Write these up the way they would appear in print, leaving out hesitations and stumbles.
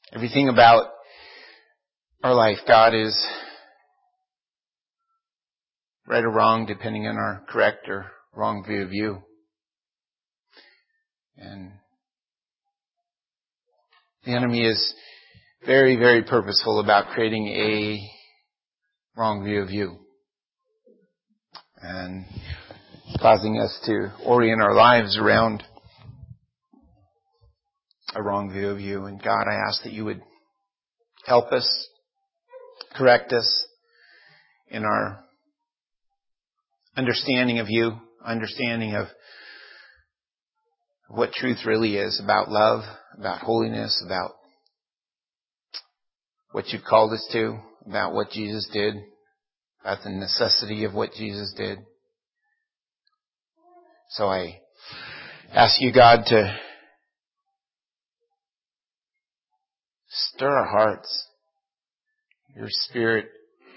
Everything about our life, God is right or wrong, depending on our correct or wrong view of you. And the enemy is very, very purposeful about creating a wrong view of you and causing us to orient our lives around a wrong view of you. And God, I ask that you would help us, correct us in our understanding of you, understanding of what truth really is about love, about holiness, about what you've called us to, about what Jesus did, about the necessity of what Jesus did. So I ask you, God, to stir our hearts. Your Spirit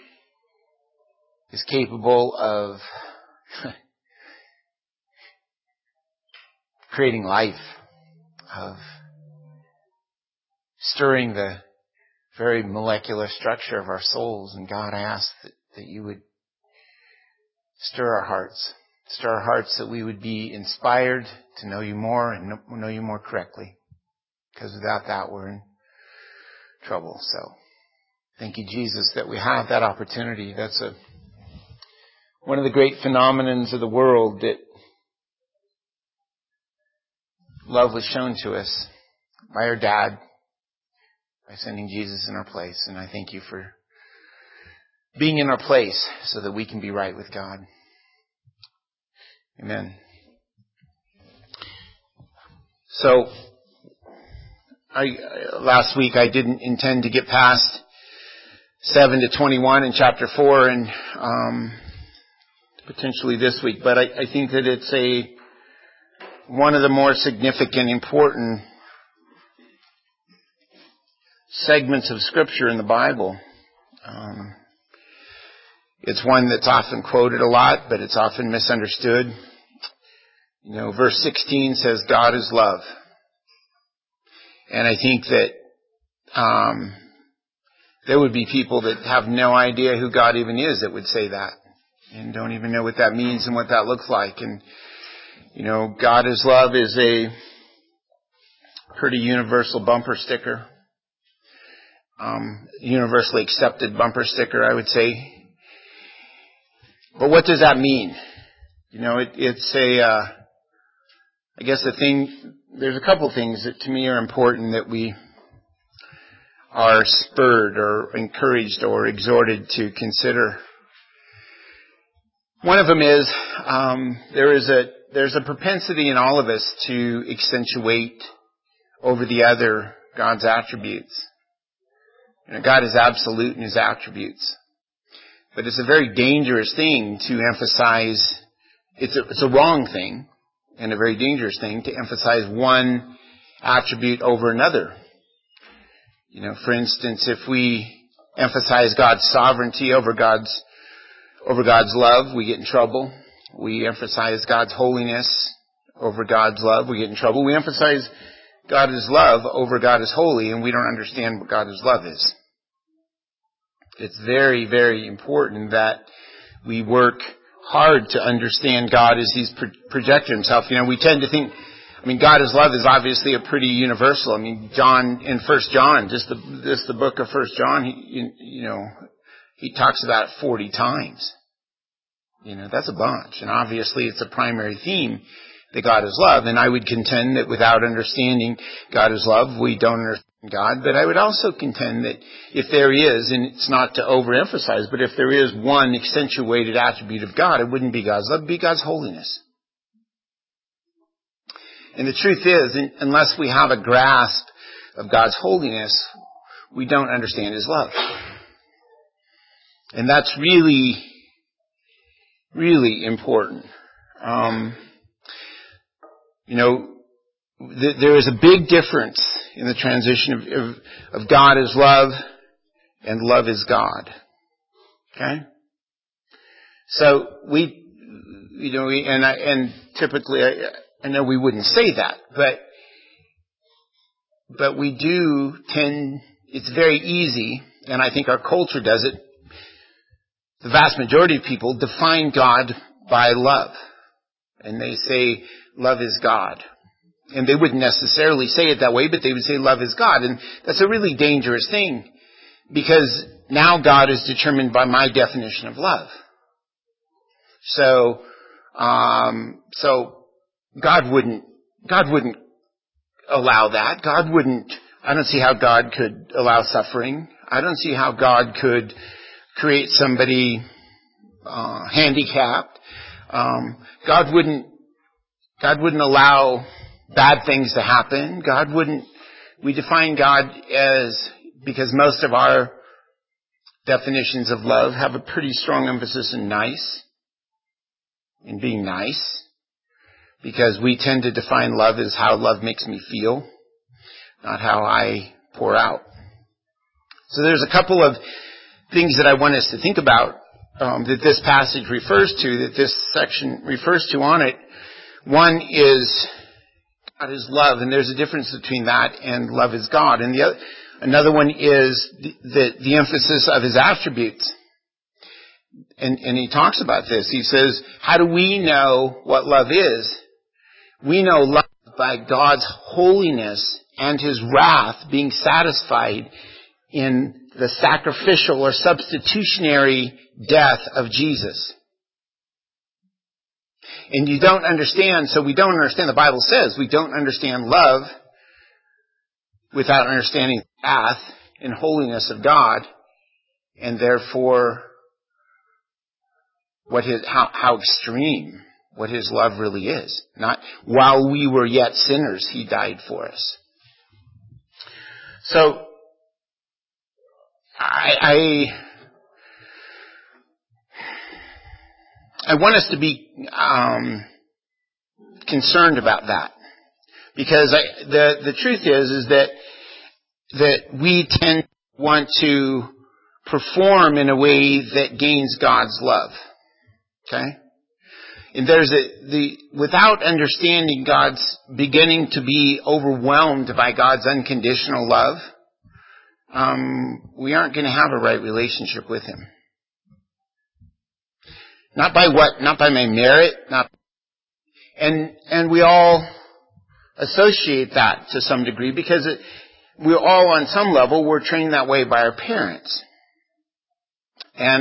is capable of creating life, of stirring the very molecular structure of our souls. And God, I ask that you would stir our hearts that we would be inspired to know you more and know you more correctly. Because without that, we're in trouble. So thank you, Jesus, that we have that opportunity. That's one of the great phenomenons of the world, that love was shown to us by our dad, by sending Jesus in our place. And I thank you for being in our place so that we can be right with God. Amen. So, last week I didn't intend to get past 7 to 21 in chapter 4, and potentially this week, but I think that it's one of the more significant, important segments of Scripture in the Bible. It's one that's often quoted a lot, but it's often misunderstood. You know, verse 16 says, God is love. And I think that there would be people that have no idea who God even is that would say that, and don't even know what that means and what that looks like. And, you know, God is love is a pretty universal bumper sticker. Universally accepted bumper sticker, I would say. But what does that mean? You know, it's I guess there's a couple things that to me are important that we are spurred or encouraged or exhorted to consider. One of them is, there's a propensity in all of us to accentuate over the other God's attributes. You know, God is absolute in His attributes. But it's a very dangerous thing to emphasize, it's a wrong thing and a very dangerous thing to emphasize one attribute over another. You know, for instance, if we emphasize God's sovereignty over God's love, we get in trouble. We emphasize God's holiness over God's love, we get in trouble. We emphasize God is love over God is holy, and we don't understand what God is love is. It's very, very important that we work hard to understand God as He's projected Himself. You know, we tend to think, God is love is obviously a pretty universal. John, in 1 John, just the book of 1 John, he talks about it 40 times. You know, that's a bunch. And obviously it's a primary theme that God is love. And I would contend that without understanding God is love, we don't understand God. But I would also contend that if there is, and it's not to overemphasize, but if there is one accentuated attribute of God, it wouldn't be God's love, it would be God's holiness. And the truth is, unless we have a grasp of God's holiness, we don't understand His love. And that's really, really important. There is a big difference in the transition of God is love and love is God. Okay? So typically, I know we wouldn't say that, but we do tend, it's very easy, and I think our culture does it. The vast majority of people define God by love. And they say love is God. And they wouldn't necessarily say it that way, but they would say love is God. And that's a really dangerous thing, because now God is determined by my definition of love. So God wouldn't allow that. I don't see how God could allow suffering. I don't see how God could create somebody handicapped. God wouldn't allow bad things to happen. We define God as, because most of our definitions of love have a pretty strong emphasis in being nice, because we tend to define love as how love makes me feel, not how I pour out. So there's a couple of things that I want us to think about that this passage refers to, that this section refers to on it. One is God is love, and there's a difference between that and love is God. And another one is the emphasis of his attributes. And he talks about this. He says, how do we know what love is? We know love by God's holiness and his wrath being satisfied in the sacrificial or substitutionary death of Jesus. And you don't understand, so we don't understand, the Bible says, we don't understand love without understanding the wrath and holiness of God, and therefore how extreme what his love really is. Not while we were yet sinners, he died for us. So I want us to be concerned about that, because the truth is that we tend to want to perform in a way that gains God's love. Okay? And without understanding God's, beginning to be overwhelmed by God's unconditional love, we aren't going to have a right relationship with him. Not by my merit, and we all associate that to some degree, because we're all on some level, we're trained that way by our parents. And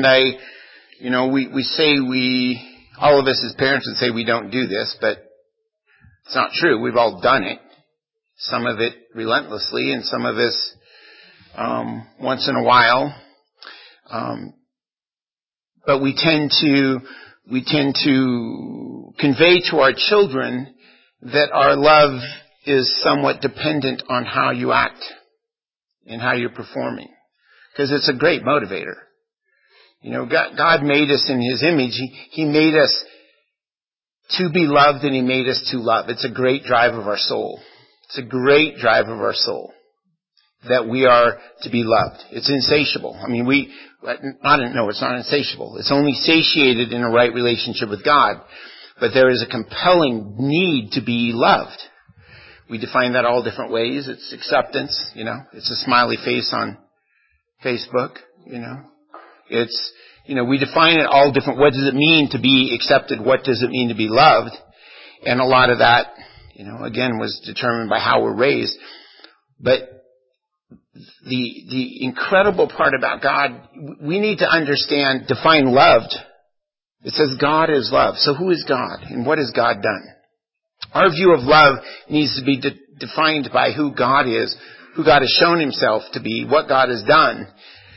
all of us as parents would say we don't do this, but it's not true. We've all done it. Some of it relentlessly, and some of us once in a while. But we tend to convey to our children that our love is somewhat dependent on how you act and how you're performing, because it's a great motivator. God made us in his image. He made us to be loved, and he made us to love. It's a great drive of our soul. It's a great drive of our soul that we are to be loved. It's insatiable. I mean, it's not insatiable. It's only satiated in a right relationship with God. But there is a compelling need to be loved. We define that all different ways. It's acceptance, It's a smiley face on Facebook, It's, we define it all different. What does it mean to be accepted? What does it mean to be loved? And a lot of that, again, was determined by how we're raised. But the incredible part about God, we need to define loved. It says God is love. So who is God? And what has God done? Our view of love needs to be defined by who God is, who God has shown himself to be, what God has done.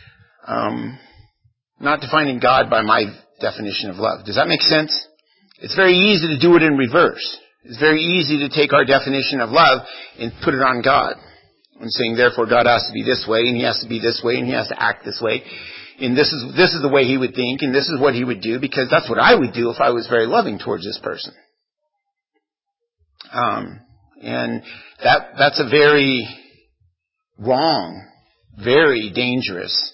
Not defining God by my definition of love. Does that make sense? It's very easy to do it in reverse. It's very easy to take our definition of love and put it on God. And saying, therefore, God has to be this way, and he has to be this way, and he has to act this way. And this is the way he would think, and this is what he would do, because that's what I would do if I was very loving towards this person. And that's a very wrong, very dangerous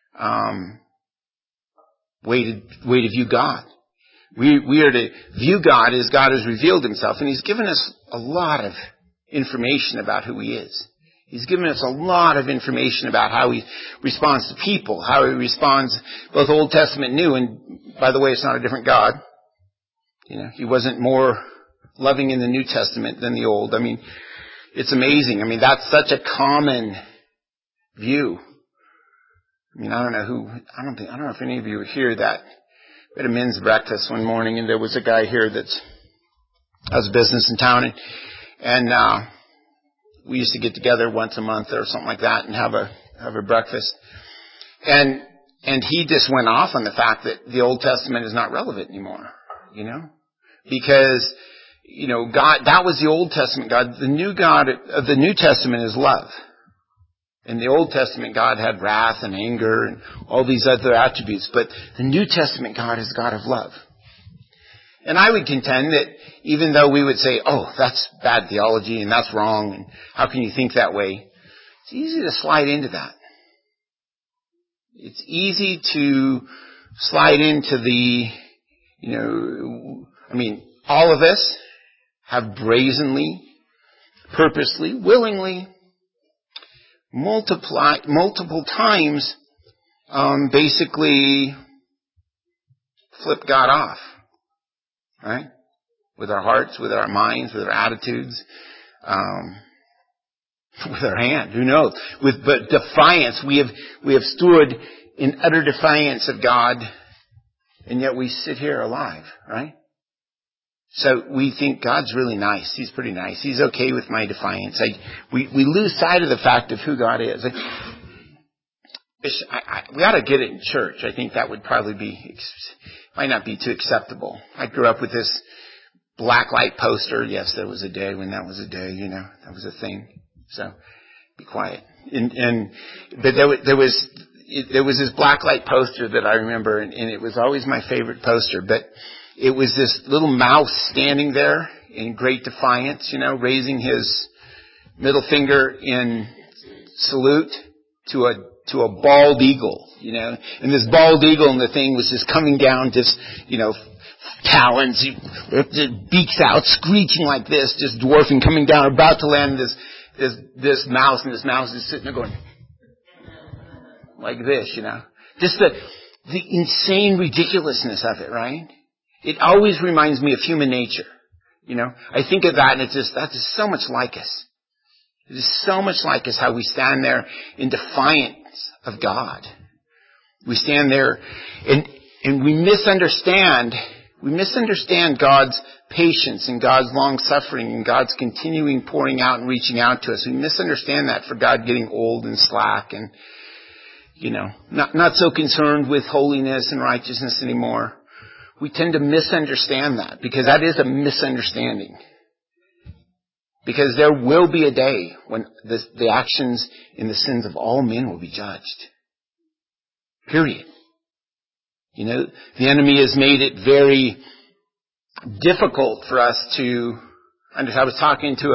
way to view God. We are to view God as God has revealed himself, and he's given us a lot of information about who he is. He's given us a lot of information about how he responds to people, how he responds both Old Testament and New. And by the way, it's not a different God. He wasn't more loving in the New Testament than the Old. I mean, it's amazing. I mean, that's such a common view. I mean, I don't know if any of you were here that we had a men's breakfast one morning, and there was a guy here that has a business in town, and we used to get together once a month or something like that and have a breakfast. And he just went off on the fact that the Old Testament is not relevant anymore, because God, that was the Old Testament God. The new God of the New Testament is love. In the Old Testament, God had wrath and anger and all these other attributes. But the New Testament God is God of love. And I would contend that even though we would say, oh, that's bad theology and that's wrong, and how can you think that way? It's easy to slide into that. It's easy to slide into all of us have brazenly, purposely, willingly, multiple times, basically flip God off, right? With our hearts, with our minds, with our attitudes, with our hand. Who knows? But defiance, we have stood in utter defiance of God, and yet we sit here alive, right? So we think God's really nice. He's pretty nice. He's okay with my defiance. We lose sight of the fact of who God is. We ought to get it in church. I think that would probably might not be too acceptable. I grew up with this black light poster. Yes, there was a day when that was a day, that was a thing. So be quiet. But there was this black light poster that I remember, and it was always my favorite poster. But it was this little mouse standing there in great defiance, raising his middle finger in salute to a bald eagle, and this bald eagle and the thing was just coming down, just, talons, beaks out, screeching like this, just dwarfing, coming down, about to land this mouse, and this mouse is sitting there going like this, Just the insane ridiculousness of it, right? It always reminds me of human nature. I think of that and that is so much like us. It is so much like us how we stand there in defiance of God. We stand there and we misunderstand God's patience and God's long suffering and God's continuing pouring out and reaching out to us. We misunderstand that for God getting old and slack and, not so concerned with holiness and righteousness anymore. We tend to misunderstand that because that is a misunderstanding. Because there will be a day when the actions and the sins of all men will be judged. Period. The enemy has made it very difficult for us to understand. I was talking to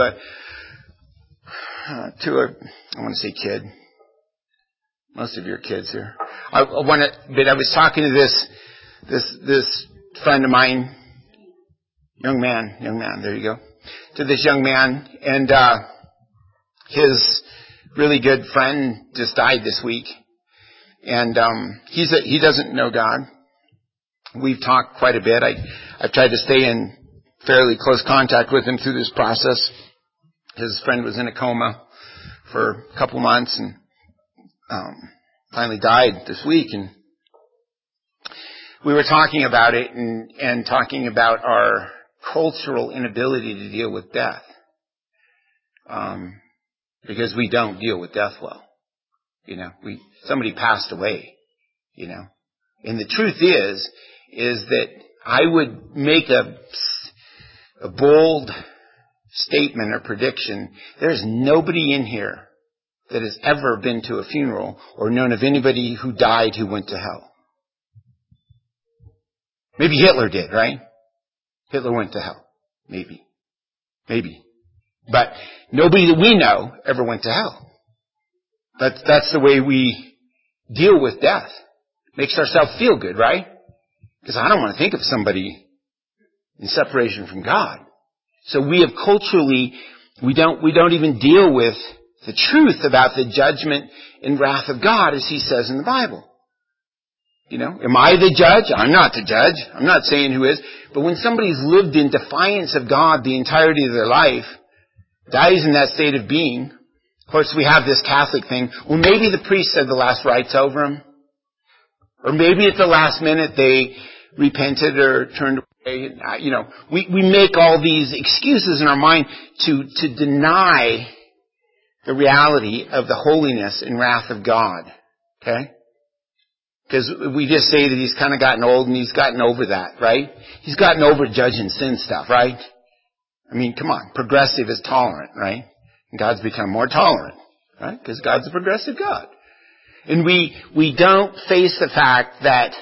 I want to say kid. Most of your kids here. But I was talking to this friend of mine, young man, there you go, to this young man, and his really good friend just died this week, and he doesn't know God. We've talked quite a bit. I've tried to stay in fairly close contact with him through this process. His friend was in a coma for a couple months and finally died this week, and we were talking about it and talking about our cultural inability to deal with death. Because we don't deal with death well. Somebody passed away, And the truth is that I would make a bold statement or prediction. There's nobody in here that has ever been to a funeral or known of anybody who died who went to hell. Maybe Hitler did, right? Hitler went to hell. Maybe. But nobody that we know ever went to hell. That's the way we deal with death. Makes ourselves feel good, right? Because I don't want to think of somebody in separation from God. So we have culturally, we don't even deal with the truth about the judgment and wrath of God, as he says in the Bible. Am I the judge? I'm not the judge. I'm not saying who is. But when somebody's lived in defiance of God the entirety of their life, dies in that state of being, of course we have this Catholic thing, well maybe the priest said the last rites over him. Or maybe at the last minute they repented or turned away. We make all these excuses in our mind to deny the reality of the holiness and wrath of God. Okay? Because we just say that he's kind of gotten old and he's gotten over that, right? He's gotten over judging sin stuff, right? I mean, come on. Progressive is tolerant, right? And God's become more tolerant, right? Because God's a progressive God. And we don't face the fact that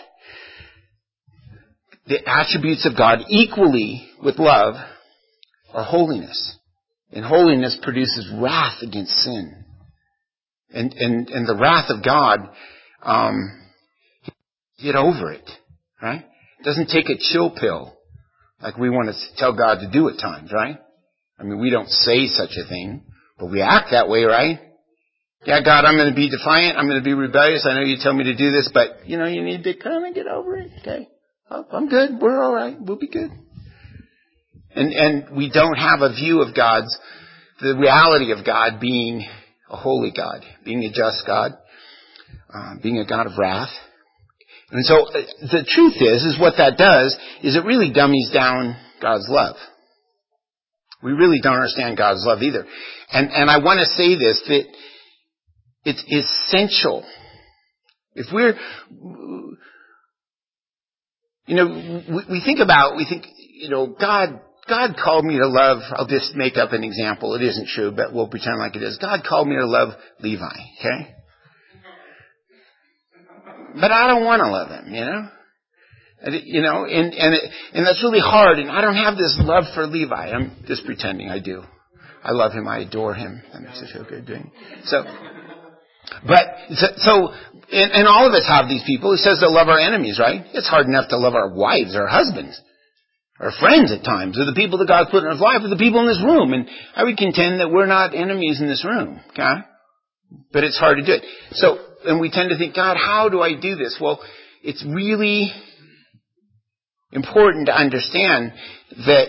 the attributes of God equally with love are holiness. And holiness produces wrath against sin. And the wrath of God, get over it, right? It doesn't take a chill pill like we want to tell God to do at times, right? I mean, we don't say such a thing, but we act that way, right? Yeah, God, I'm going to be defiant. I'm going to be rebellious. I know you tell me to do this, but, you need to kind of get over it, okay? I'm good. We're all right. We'll be good. And we don't have a view of the reality of God being a holy God, being a just God, being a God of wrath. And so the truth is what that does is it really dummies down God's love. We really don't understand God's love either. And I want to say this, that it's essential. If we're, we think, God called me to love, I'll just make up an example. It isn't true, but we'll pretend like it is. God called me to love Levi, okay? But I don't want to love him, and that's really hard, and I don't have this love for Levi. I'm just pretending I do. I love him, I adore him. That makes it feel good doing. And all of us have these people. It says to love our enemies, right? It's hard enough to love our wives, our husbands, our friends at times, or the people that God put in our life, or the people in this room. And I would contend that we're not enemies in this room, okay? But it's hard to do it. And we tend to think, God, how do I do this? Well, it's really important to understand that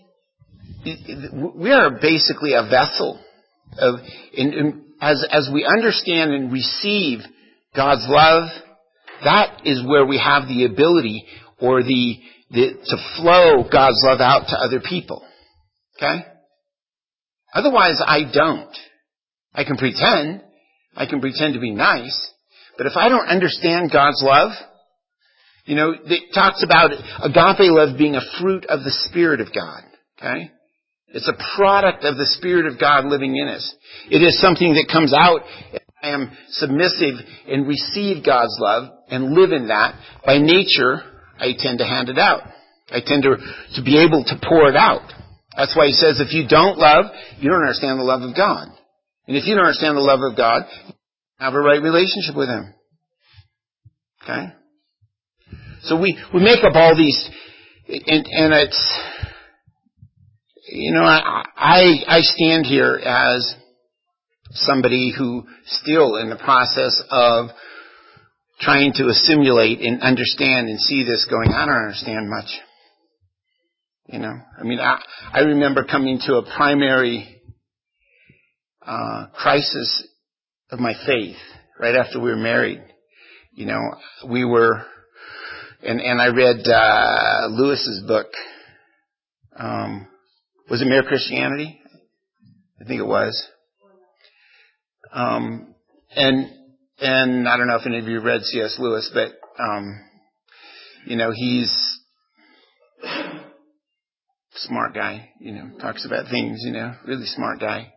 we are basically a vessel as we understand and receive God's love, that is where we have the ability or to flow God's love out to other people. Okay? Otherwise, I don't. I can pretend to be nice, but if I don't understand God's love, it talks about agape love being a fruit of the Spirit of God. Okay? It's a product of the Spirit of God living in us. It is something that comes out. I am submissive and receive God's love and live in that. By nature, I tend to hand it out. I tend to be able to pour it out. That's why he says if you don't love, you don't understand the love of God. And if you don't understand the love of God, have a right relationship with him. Okay? So we make up all these, and it's, I stand here as somebody who still in the process of trying to assimilate and understand and see this going, I don't understand much. I remember coming to a primary crisis of my faith right after we were married. We were, and I read Lewis's book. Was it Mere Christianity? I think it was. And I don't know if any of you read C.S. Lewis, but he's a smart guy. Talks about things. Really smart guy.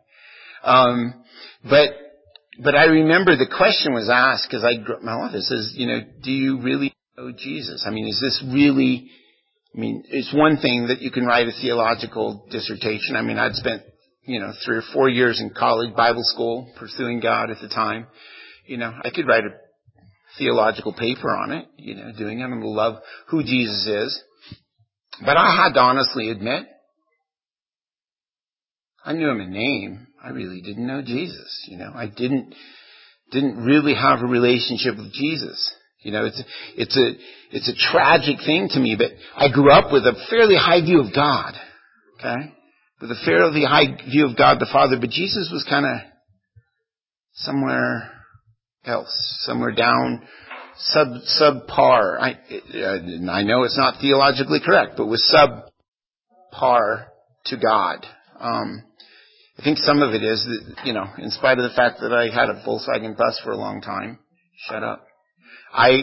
But I remember the question was asked because I grew up my life. It says, do you really know Jesus? Is this really? It's one thing that you can write a theological dissertation. I'd spent, 3 or 4 years in college, Bible school, pursuing God at the time. I could write a theological paper on it, doing it. I'm going to love who Jesus is. But I had to honestly admit, I knew him in name. I really didn't know Jesus. I didn't really have a relationship with Jesus. It's a tragic thing to me, but I grew up with a fairly high view of God. Okay? With a fairly high view of God the Father, but Jesus was kind of somewhere else, somewhere down, subpar. I know it's not theologically correct, but was subpar to God. I think some of it is that, in spite of the fact that I had a Volkswagen bus for a long time, shut up. I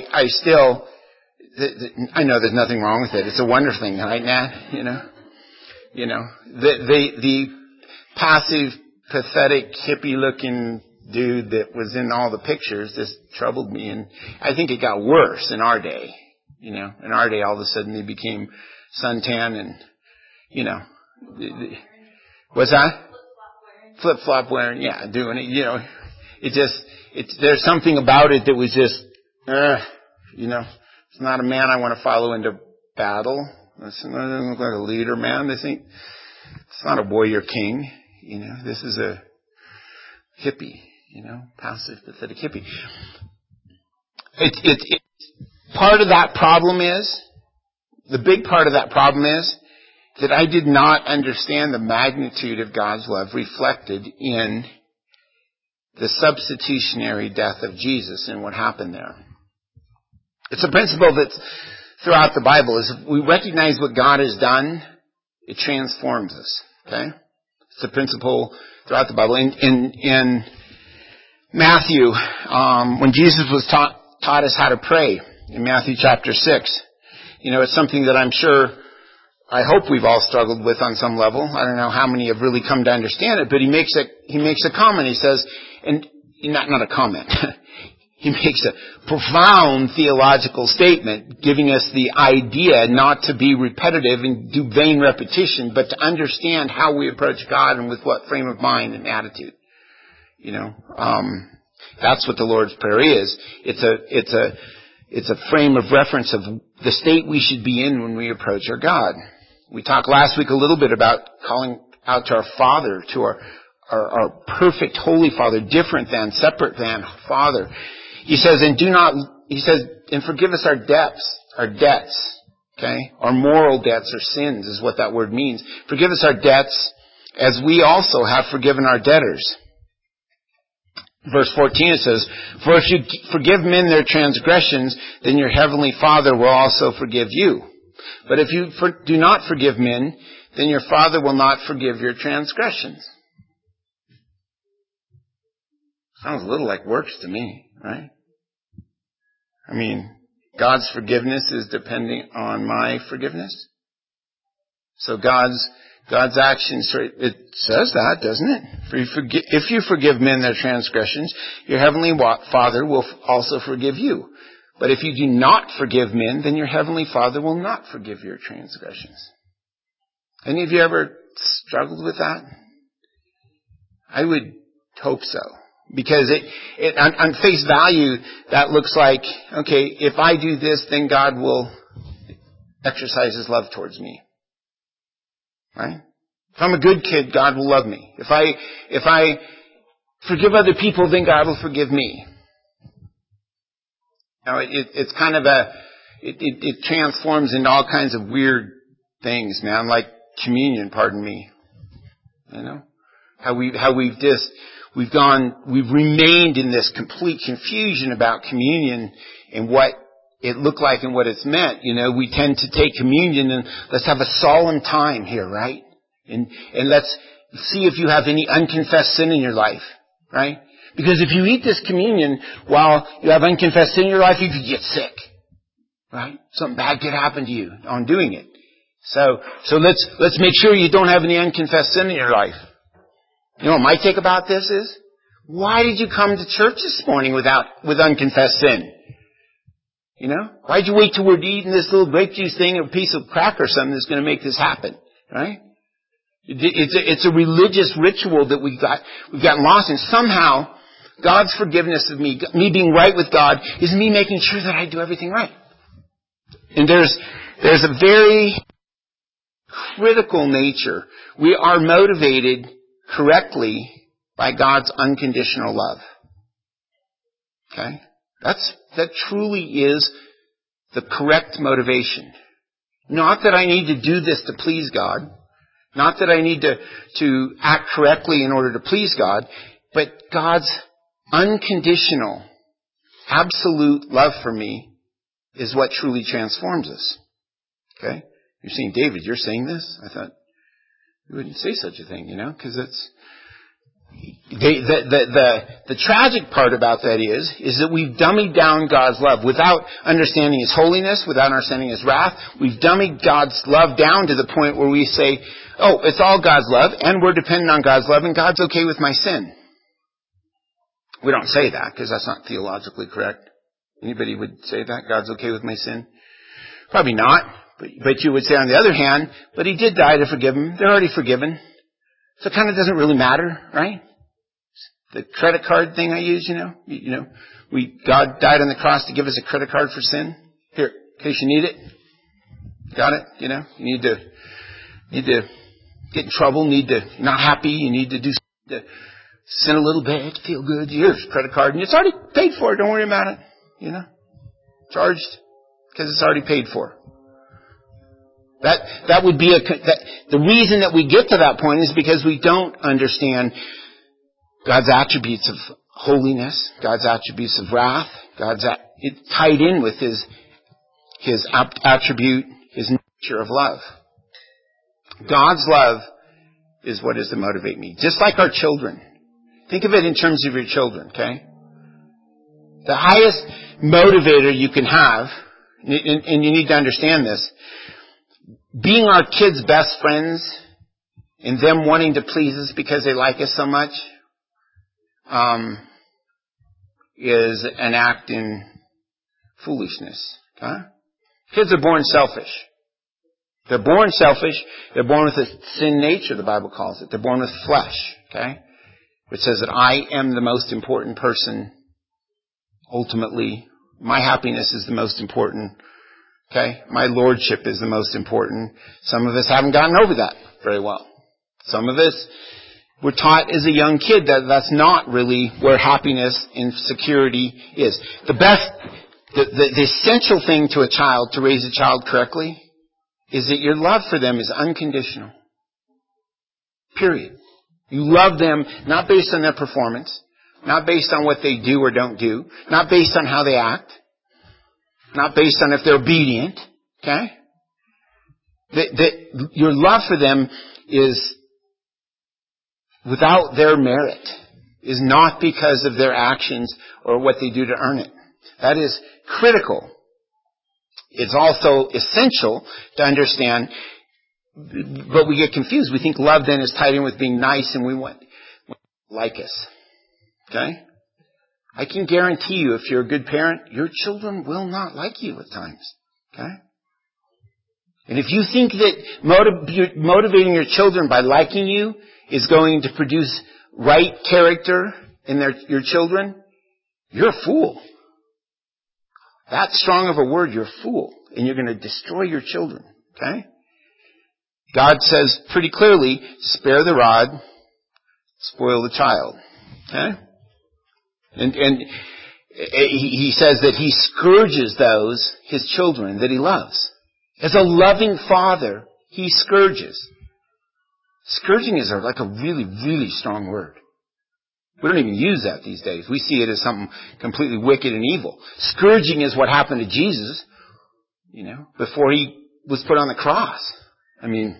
know there's nothing wrong with it. It's a wonderful thing, right, Nat? The passive, pathetic, hippie-looking dude that was in all the pictures just troubled me, and I think it got worse in our day. In our day, all of a sudden they became suntan and, what's that? Flip-flop wearing, yeah, doing it. There's something about it that was just, it's not a man I want to follow into battle. It doesn't look like a leader, man. It's not a warrior king. This is a hippie, passive, pathetic hippie. Part of that problem is, the big part of that problem is, that I did not understand the magnitude of God's love reflected in the substitutionary death of Jesus and what happened there. It's a principle that's throughout the Bible. Is if we recognize what God has done, it transforms us. Okay? It's a principle throughout the Bible. In Matthew, when Jesus was taught us how to pray, in Matthew chapter 6, it's something that I hope we've all struggled with on some level. I don't know how many have really come to understand it, but he makes a comment. He says, and not a comment. He makes a profound theological statement, giving us the idea not to be repetitive and do vain repetition, but to understand how we approach God and with what frame of mind and attitude. That's what the Lord's Prayer is. It's a frame of reference of the state we should be in when we approach our God. We talked last week a little bit about calling out to our Father, to our perfect holy Father, different than, separate than Father. He says, and forgive us our debts, okay? Our moral debts or sins is what that word means. Forgive us our debts as we also have forgiven our debtors. Verse 14 it says, for if you forgive men their transgressions, then your heavenly Father will also forgive you. But if you do not forgive men, then your Father will not forgive your transgressions. Sounds a little like works to me, right? I mean, God's forgiveness is depending on my forgiveness. So God's actions, it says that, doesn't it? If you forgive men their transgressions, your heavenly Father will also forgive you. But if you do not forgive men, then your heavenly Father will not forgive your transgressions. Any of you ever struggled with that? I would hope so. Because on face value, that looks like, okay, if I do this, then God will exercise His love towards me. Right? If I'm a good kid, God will love me. If I forgive other people, then God will forgive me. Now, it's kind of it transforms into all kinds of weird things, man, like communion, pardon me. How we've remained in this complete confusion about communion and what it looked like and what it's meant. We tend to take communion and let's have a solemn time here, right? And let's see if you have any unconfessed sin in your life, right? Because if you eat this communion while you have unconfessed sin in your life, you could get sick, right? Something bad could happen to you on doing it. So let's make sure you don't have any unconfessed sin in your life. What my take about this is, why did you come to church this morning with unconfessed sin? Why'd you wait till we're eating this little grape juice thing or a piece of crack or something that's going to make this happen, right? It's a religious ritual that we've gotten lost in. Somehow, God's forgiveness of me being right with God, is me making sure that I do everything right. And there's a very critical nature. We are motivated correctly by God's unconditional love. Okay? That truly is the correct motivation. Not that I need to do this to please God. Not that I need to act correctly in order to please God. But God's unconditional, absolute love for me is what truly transforms us. Okay? You're saying, David, you're saying this? I thought, you wouldn't say such a thing, because it's... The tragic part about that is that we've dummied down God's love without understanding His holiness, without understanding His wrath. We've dummied God's love down to the point where we say, oh, it's all God's love, and we're dependent on God's love, and God's okay with my sin. We don't say that, because that's not theologically correct. Anybody would say that? God's okay with my sin? Probably not. But you would say on the other hand, but He did die to forgive them. They're already forgiven. So it kind of doesn't really matter, right? The credit card thing I use, God died on the cross to give us a credit card for sin. Here, in case you need it. Got it? You need to get in trouble, need to not happy, you need to sin a little bit, feel good. Here's credit card, and it's already paid for. Don't worry about it. Charged because it's already paid for. That would be the reason that we get to that point is because we don't understand God's attributes of holiness, God's attributes of wrath, it's tied in with His attribute, His nature of love. God's love is what is to motivate me. Just like our children. Think of it in terms of your children, okay? The highest motivator you can have, and you need to understand this, being our kids' best friends and them wanting to please us because they like us so much is an act in foolishness. Okay? Kids are born selfish. They're born selfish. They're born with a sin nature, the Bible calls it. They're born with flesh. Okay? Which says that I am the most important person. Ultimately, my happiness is the most important. Okay? My lordship is the most important. Some of us haven't gotten over that very well. Some of us were taught as a young kid that that's not really where happiness and security is. The essential thing to a child, to raise a child correctly, is that your love for them is unconditional. Period. You love them not based on their performance, not based on what they do or don't do, not based on how they act, not based on if they're obedient. Okay? Your love for them is without their merit, is not because of their actions or what they do to earn it. That is critical. It's also essential to understand, but we get confused. We think love then is tied in with being nice and we want like us. Okay? I can guarantee you if you're a good parent, your children will not like you at times. Okay? And if you think that motivating your children by liking you is going to produce right character in your children, you're a fool. That strong of a word, you're a fool. And you're going to destroy your children. Okay? God says pretty clearly, spare the rod, spoil the child. Okay? And he says that He scourges those, His children, that He loves. As a loving father, He scourges. Scourging is like a really, really strong word. We don't even use that these days. We see it as something completely wicked and evil. Scourging is what happened to Jesus, before He was put on the cross. I mean,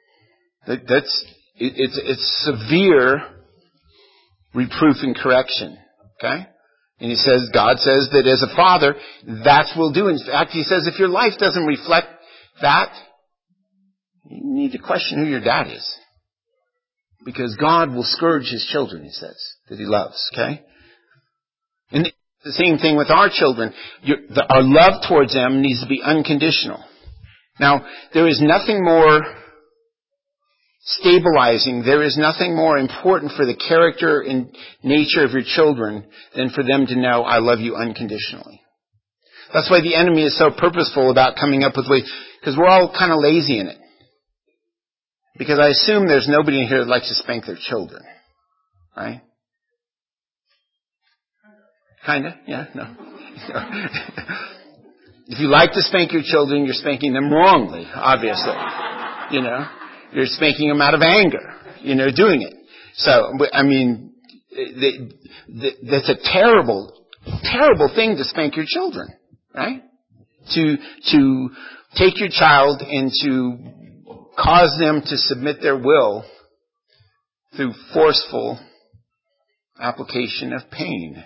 it's severe reproof and correction. Okay? And God says that as a father, that's what we'll do. In fact, He says if your life doesn't reflect that, you need to question who your dad is. Because God will scourge His children, He says, that He loves. Okay? And the same thing with our children. Our love towards them needs to be unconditional. Now, there is nothing more stabilizing, there is nothing more important for the character and nature of your children than for them to know, I love you unconditionally. That's why the enemy is so purposeful about coming up with ways, because we're all kind of lazy in it. Because I assume there's nobody in here that likes to spank their children. Right? Kinda? Yeah? No. If you like to spank your children, you're spanking them wrongly, obviously. You're spanking them out of anger, doing it. So, I mean, that's a terrible, terrible thing to spank your children, right? To take your child and to cause them to submit their will through forceful application of pain.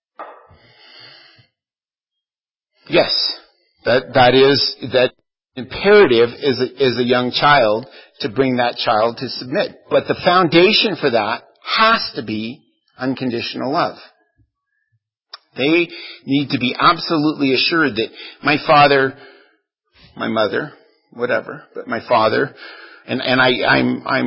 Yes, that imperative is a young child to bring that child to submit. But the foundation for that has to be unconditional love. They need to be absolutely assured that my father, my mother, whatever, but my father, and I'm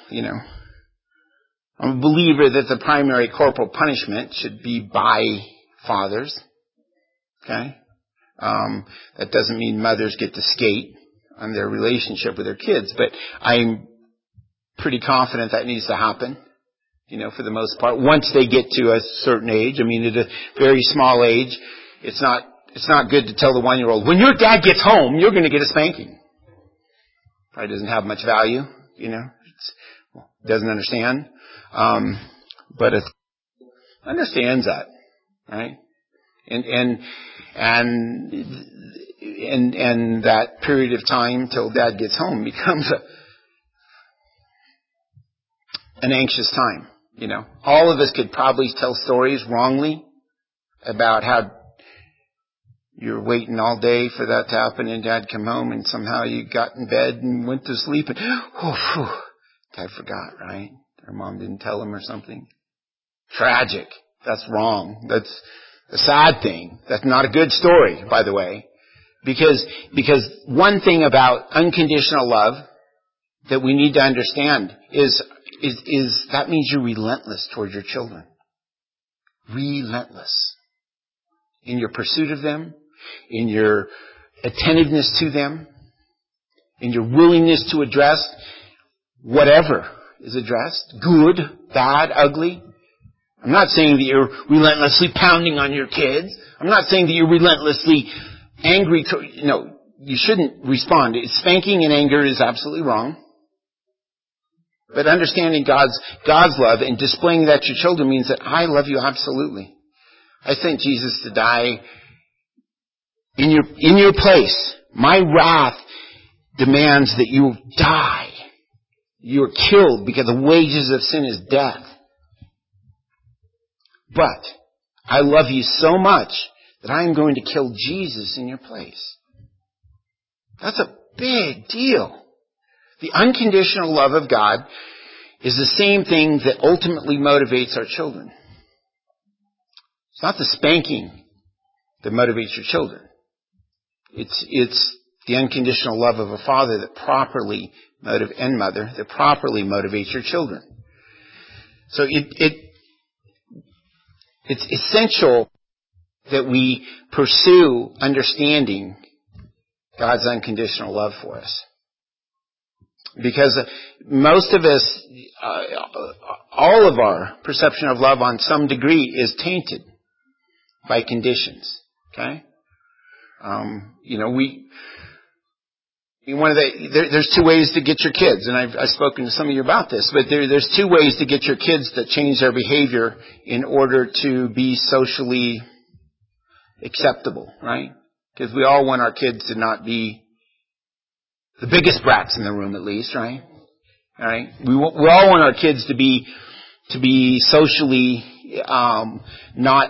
a believer that the primary corporal punishment should be by fathers. Okay? That doesn't mean mothers get to skate on their relationship with their kids, but I'm pretty confident that needs to happen, for the most part. Once they get to a certain age, I mean, at a very small age, it's not good to tell the 1-year-old, when your dad gets home, you're going to get a spanking. Probably doesn't have much value, doesn't understand, but it understands that, right? And that period of time till dad gets home becomes an anxious time, All of us could probably tell stories wrongly about how you're waiting all day for that to happen and dad come home and somehow you got in bed and went to sleep and, dad forgot, right? Or mom didn't tell him or something. Tragic. That's wrong. That's a sad thing. That's not a good story, by the way. Because one thing about unconditional love that we need to understand is that means you're relentless towards your children. Relentless. In your pursuit of them, in your attentiveness to them, in your willingness to address whatever is addressed, good, bad, ugly. I'm not saying that you're relentlessly pounding on your kids. I'm not saying that you're relentlessly angry. No, you shouldn't respond. Spanking and anger is absolutely wrong. But understanding God's love and displaying that to your children means that I love you absolutely. I sent Jesus to die in your place. My wrath demands that you die. You're killed because the wages of sin is death. But I love you so much that I am going to kill Jesus in your place. That's a big deal. The unconditional love of God is the same thing that ultimately motivates our children. It's not the spanking that motivates your children. It's the unconditional love of a father that properly and mother that properly motivates your children. So it's essential that we pursue understanding God's unconditional love for us. Because most of us, all of our perception of love on some degree is tainted by conditions. Okay? There's two ways to get your kids, and I've spoken to some of you about this, but there's two ways to get your kids to change their behavior in order to be socially acceptable, right? Because we all want our kids to not be the biggest brats in the room, at least, right? All right. We all want our kids to be socially not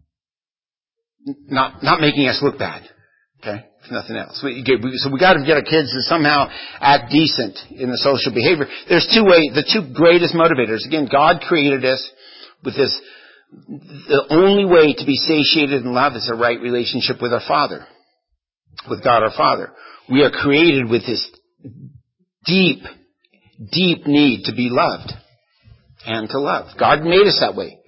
making us look bad. Okay, if nothing else. So we got to get our kids to somehow act decent in the social behavior. There's two ways. The two greatest motivators. Again, God created us with this. The only way to be satiated in love is a right relationship with our Father, with God our Father. We are created with this deep, deep need to be loved and to love. God made us that way.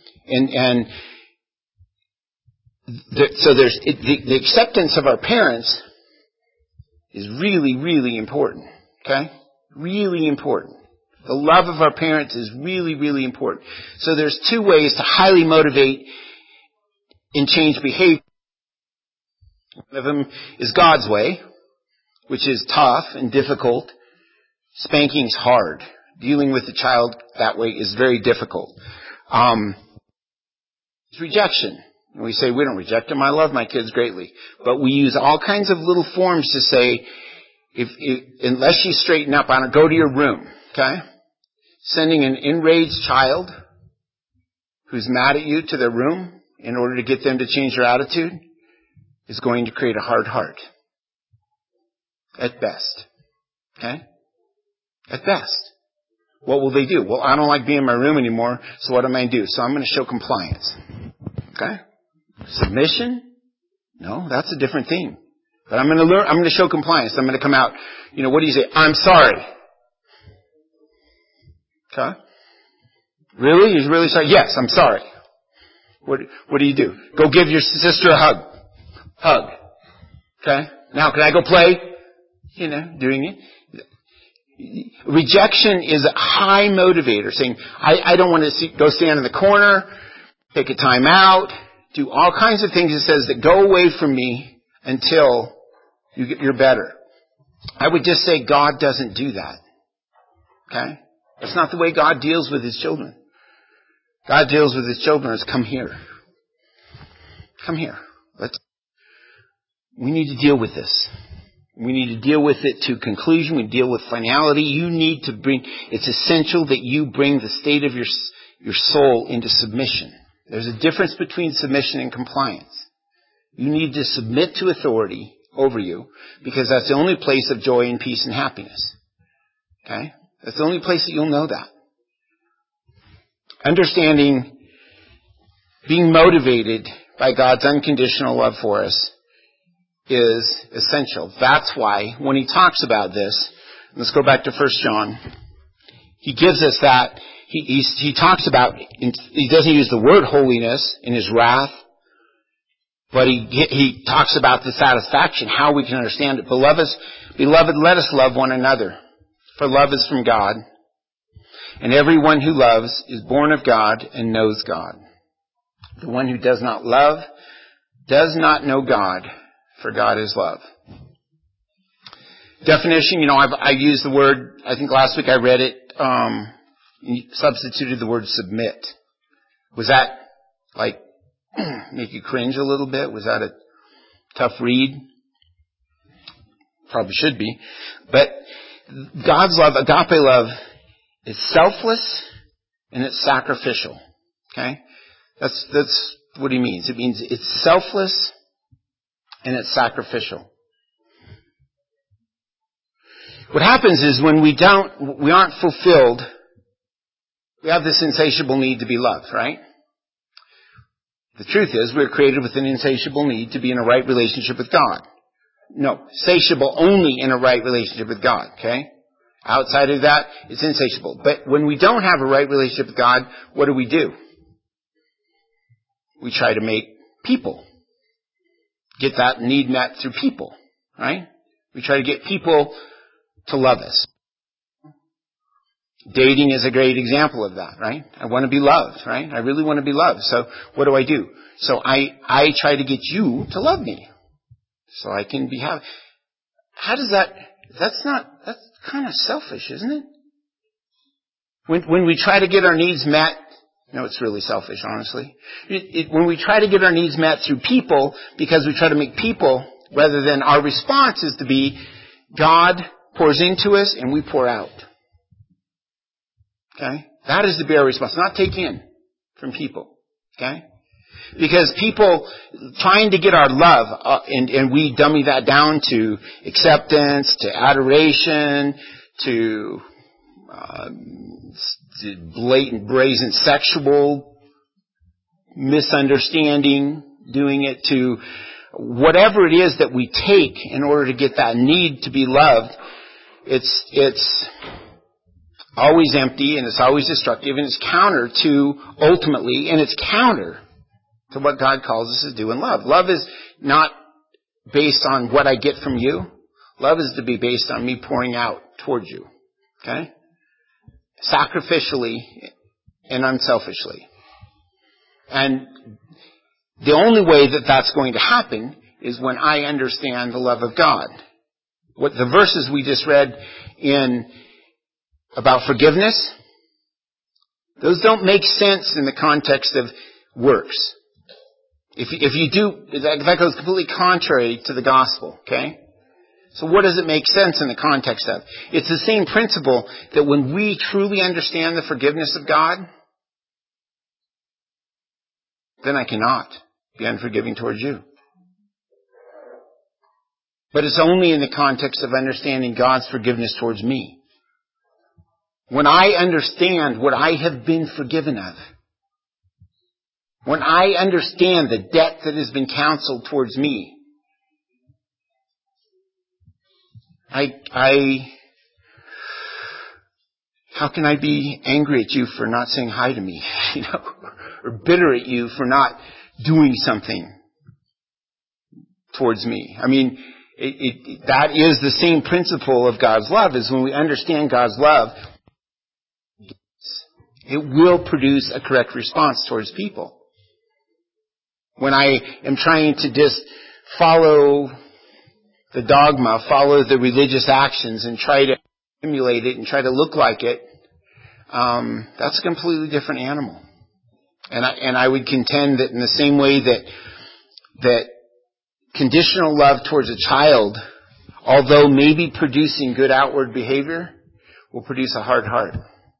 So there's the acceptance of our parents is really, really important. Okay? Really important. The love of our parents is really, really important. So there's two ways to highly motivate and change behavior. One of them is God's way, which is tough and difficult. Spanking's hard. Dealing with a child that way is very difficult. It's rejection. And we say, we don't reject them. I love my kids greatly. But we use all kinds of little forms to say, unless you straighten up on it, go to your room. Okay? Sending an enraged child who's mad at you to their room in order to get them to change their attitude is going to create a hard heart. At best. Okay? At best. What will they do? Well, I don't like being in my room anymore, so what am I going to do? So I'm going to show compliance. Okay? Submission? No, that's a different thing. But I'm going to show compliance. I'm going to come out. What do you say? I'm sorry. Okay? Really? You're really sorry? Yes, I'm sorry. What do you do? Go give your sister a hug. Hug. Okay? Now, can I go play? Doing it. Rejection is a high motivator, saying, I don't want to go stand in the corner, take a time out, do all kinds of things. It says that go away from me until you're better. I would just say God doesn't do that. Okay? That's not the way God deals with His children. God deals with His children as come here. Come here. We need to deal with this. We need to deal with it to conclusion. We deal with finality. It's essential that you bring the state of your soul into submission. There's a difference between submission and compliance. You need to submit to authority over you because that's the only place of joy and peace and happiness. Okay? That's the only place that you'll know that. Understanding, being motivated by God's unconditional love for us is essential. That's why when he talks about this, let's go back to 1 John. He gives us that. He talks about, he doesn't use the word holiness in his wrath, but he talks about the satisfaction, how we can understand it. Beloved, let us love one another, for love is from God, and everyone who loves is born of God and knows God. The one who does not love does not know God, for God is love. Definition, I used the word, I think last week I read it, substituted the word submit. Was that make you cringe a little bit? Was that a tough read? Probably should be. But God's love, agape love, is selfless and it's sacrificial. Okay? That's what he means. It means it's selfless and it's sacrificial. What happens is when we aren't fulfilled, we have this insatiable need to be loved, right? The truth is we're created with an insatiable need to be in a right relationship with God. No, satiable only in a right relationship with God, okay? Outside of that, it's insatiable. But when we don't have a right relationship with God, what do? We try to make people. Get that need met through people, right? We try to get people to love us. Dating is a great example of that, right? I want to be loved, right? I really want to be loved. So what do? So I try to get you to love me. So I can be happy. How does that, that's kind of selfish, isn't it? When we try to get our needs met, it's really selfish, honestly. When we try to get our needs met through people, because we try to make people, rather than our response is to be, God pours into us and we pour out. Okay? That is to be our response, not take in from people. Okay? Because people trying to get our love, and we dummy that down to acceptance, to adoration, to blatant, brazen sexual misunderstanding, doing it to whatever it is that we take in order to get that need to be loved. It's always empty and it's always destructive and it's counter to what God calls us to do in love. Love is not based on what I get from you. Love is to be based on me pouring out towards you. Okay? Sacrificially and unselfishly. And the only way that that's going to happen is when I understand the love of God. What the verses we just read about forgiveness, those don't make sense in the context of works. If you do, that goes completely contrary to the gospel, okay? So what does it make sense in the context of? It's the same principle that when we truly understand the forgiveness of God, then I cannot be unforgiving towards you. But it's only in the context of understanding God's forgiveness towards me. When I understand what I have been forgiven of, when I understand the debt that has been counseled towards me, how can I be angry at you for not saying hi to me, or bitter at you for not doing something towards me? I mean, that is the same principle of God's love, is when we understand God's love, it will produce a correct response towards people. When I am trying to just follow the dogma, follow the religious actions and try to emulate it and try to look like it, that's a completely different animal. And I would contend that in the same way that conditional love towards a child, although maybe producing good outward behavior, will produce a hard heart.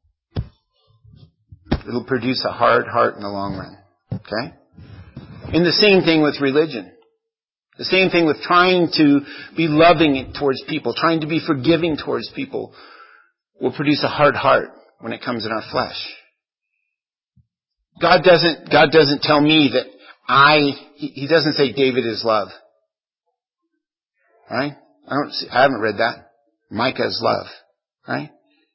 It'll produce a hard heart in the long run. Okay? And the same thing with religion. The same thing with trying to be loving towards people, trying to be forgiving towards people, will produce a hard heart when it comes in our flesh. God doesn't tell me that He doesn't say David is love. Right? I haven't read that. Micah is love. Right?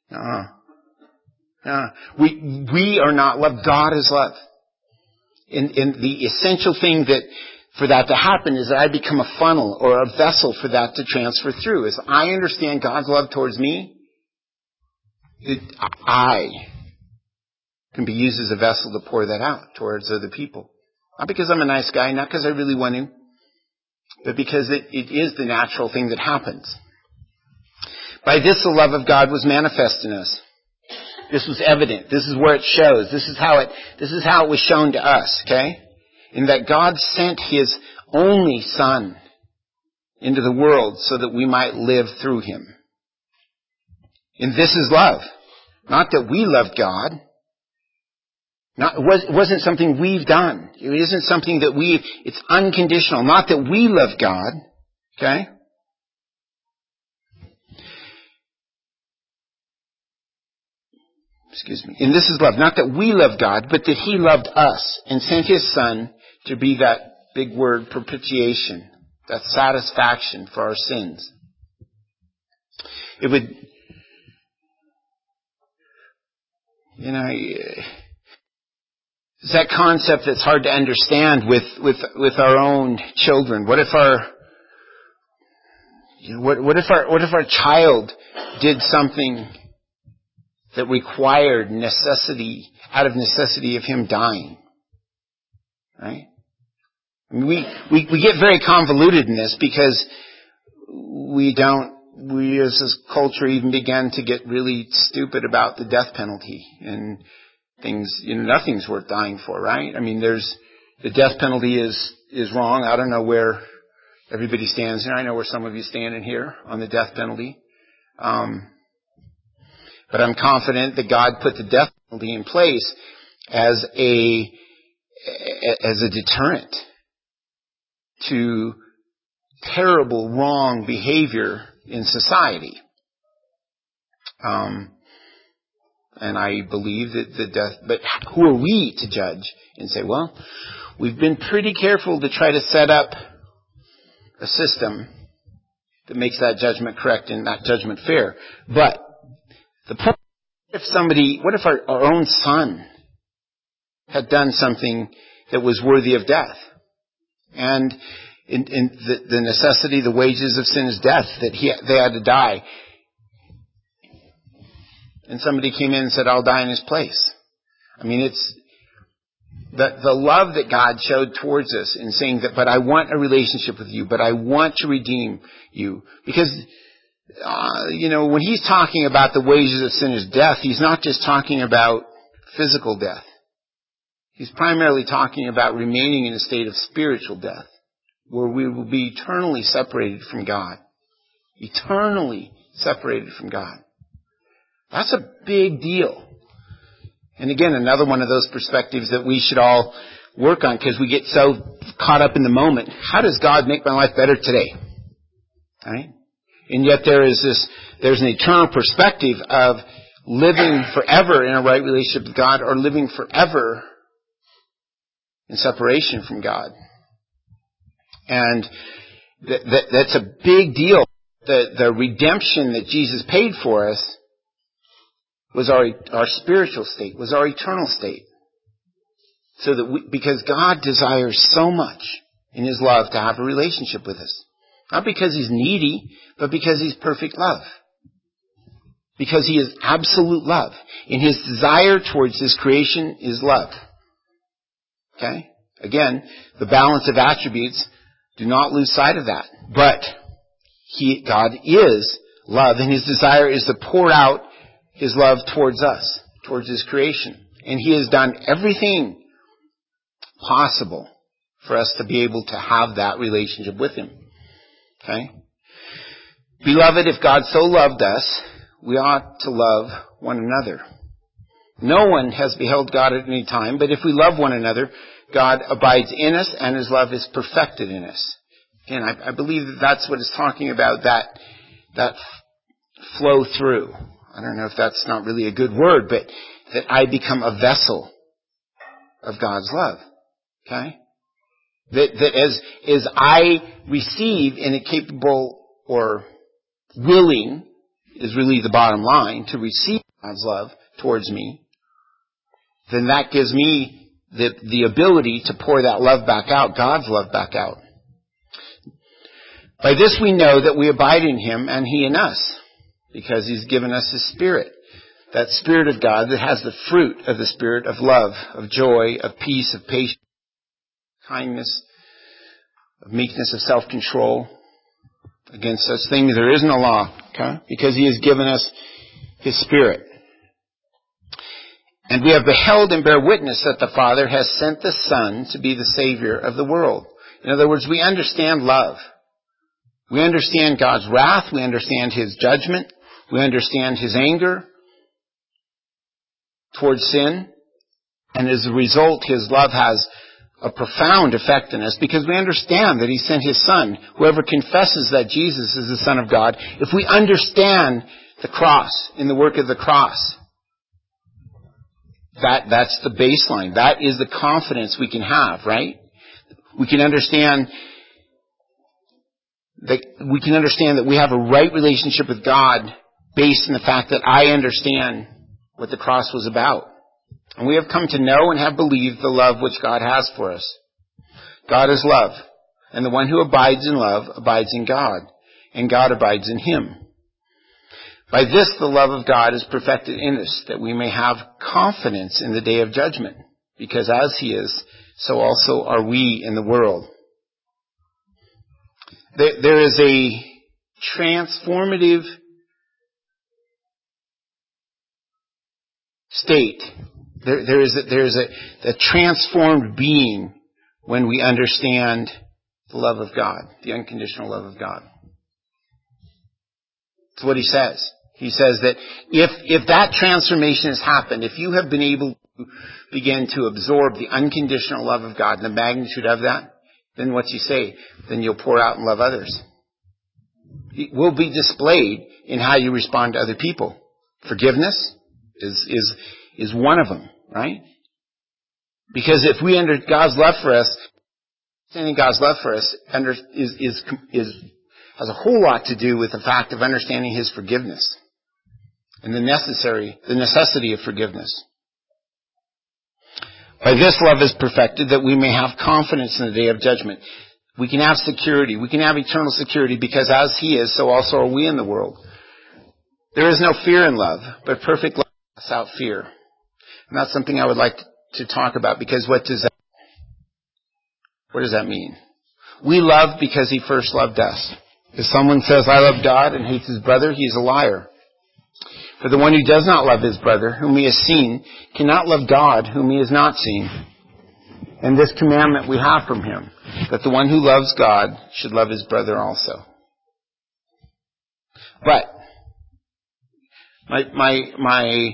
We are not love. God is love. And the essential thing for that to happen is that I become a funnel or a vessel for that to transfer through. As I understand God's love towards me, I can be used as a vessel to pour that out towards other people. Not because I'm a nice guy, not because I really want to, but because it is the natural thing that happens. By this the love of God was manifest in us. This was evident. This is where it shows. This is how it was shown to us, okay? In that God sent His only Son into the world so that we might live through Him. And this is love. Not that we love God. It wasn't something we've done. It isn't something that it's unconditional. Not that we love God, okay? Excuse me. And this is love. Not that we love God, but that He loved us and sent His Son to be that big word, propitiation, that satisfaction for our sins. It would, it's that concept that's hard to understand with our own children. What if our child did something that required out of necessity of him dying? Right? I mean, we get very convoluted in this because we as a culture even began to get really stupid about the death penalty and things, nothing's worth dying for, right? I mean, the death penalty is wrong. I don't know where everybody stands here. I know where some of you stand in here on the death penalty. But I'm confident that God put the death penalty in place as a deterrent to terrible, wrong behavior in society. And I believe that but who are we to judge and say, well, we've been pretty careful to try to set up a system that makes that judgment correct and that judgment fair. But the point, what if our own son had done something that was worthy of death? And in the necessity, the wages of sin is death, that they had to die. and somebody came in and said, I'll die in his place. I mean, it's the love that God showed towards us in saying that, but I want a relationship with you, but I want to redeem you. Because, when he's talking about the wages of sin is death, he's not just talking about physical death. He's primarily talking about remaining in a state of spiritual death, where we will be eternally separated from God. Eternally separated from God. That's a big deal. And again, another one of those perspectives that we should all work on, because we get so caught up in the moment. How does God make my life better today? Right? And yet there's an eternal perspective of living forever in a right relationship with God, or living forever in separation from God. And that's a big deal. The redemption that Jesus paid for us was our spiritual state, was our eternal state. So that because God desires so much in His love to have a relationship with us. Not because He's needy, but because He's perfect love. Because He is absolute love. And His desire towards His creation is love. Okay? Again, the balance of attributes, do not lose sight of that. But God is love, and His desire is to pour out His love towards us, towards His creation. And He has done everything possible for us to be able to have that relationship with Him. Okay? Beloved, if God so loved us, we ought to love one another. No one has beheld God at any time, but if we love one another, God abides in us, and His love is perfected in us. And I believe that that's what it's talking about, that flow through. I don't know if that's not really a good word, but that I become a vessel of God's love. Okay? That as I receive in a capable or willing, is really the bottom line, to receive God's love towards me, then that gives me the ability to pour that love back out, God's love back out. By this we know that we abide in Him and He in us, because He's given us His Spirit. That Spirit of God that has the fruit of the Spirit of love, of joy, of peace, of patience, kindness, of meekness, of self-control. Against such things there is no law, okay? Because He has given us His Spirit. And we have beheld and bear witness that the Father has sent the Son to be the Savior of the world. In other words, we understand love. We understand God's wrath. We understand His judgment. We understand His anger towards sin. And as a result, His love has a profound effect in us, because we understand that He sent His Son. Whoever confesses that Jesus is the Son of God, if we understand the cross and the work of the cross, that's the baseline. That is the confidence we can have, right? We can understand that we have a right relationship with God based on the fact that I understand what the cross was about. And we have come to know and have believed the love which God has for us. God is love, and the one who abides in love abides in God, and God abides in him. By this the love of God is perfected in us, that we may have confidence in the day of judgment, because as He is, so also are we in the world. There is a transformative state. There's a transformed being when we understand the love of God, the unconditional love of God. That's what he says. He says that if that transformation has happened, if you have been able to begin to absorb the unconditional love of God and the magnitude of that, then what's he say? Then you'll pour out and love others. It will be displayed in how you respond to other people. Forgiveness is one of them, right? Because if we under God's love for us, understanding God's love for us has a whole lot to do with the fact of understanding His forgiveness and the necessity of forgiveness. By this love is perfected, that we may have confidence in the day of judgment. We can have security. We can have eternal security, because as He is, so also are we in the world. There is no fear in love, but perfect love casts out fear. And that's something I would like to talk about, because what does that mean? We love because He first loved us. If someone says, I love God, and hates his brother, he's a liar. For the one who does not love his brother, whom he has seen, cannot love God, whom he has not seen. And this commandment we have from Him, that the one who loves God should love his brother also. But my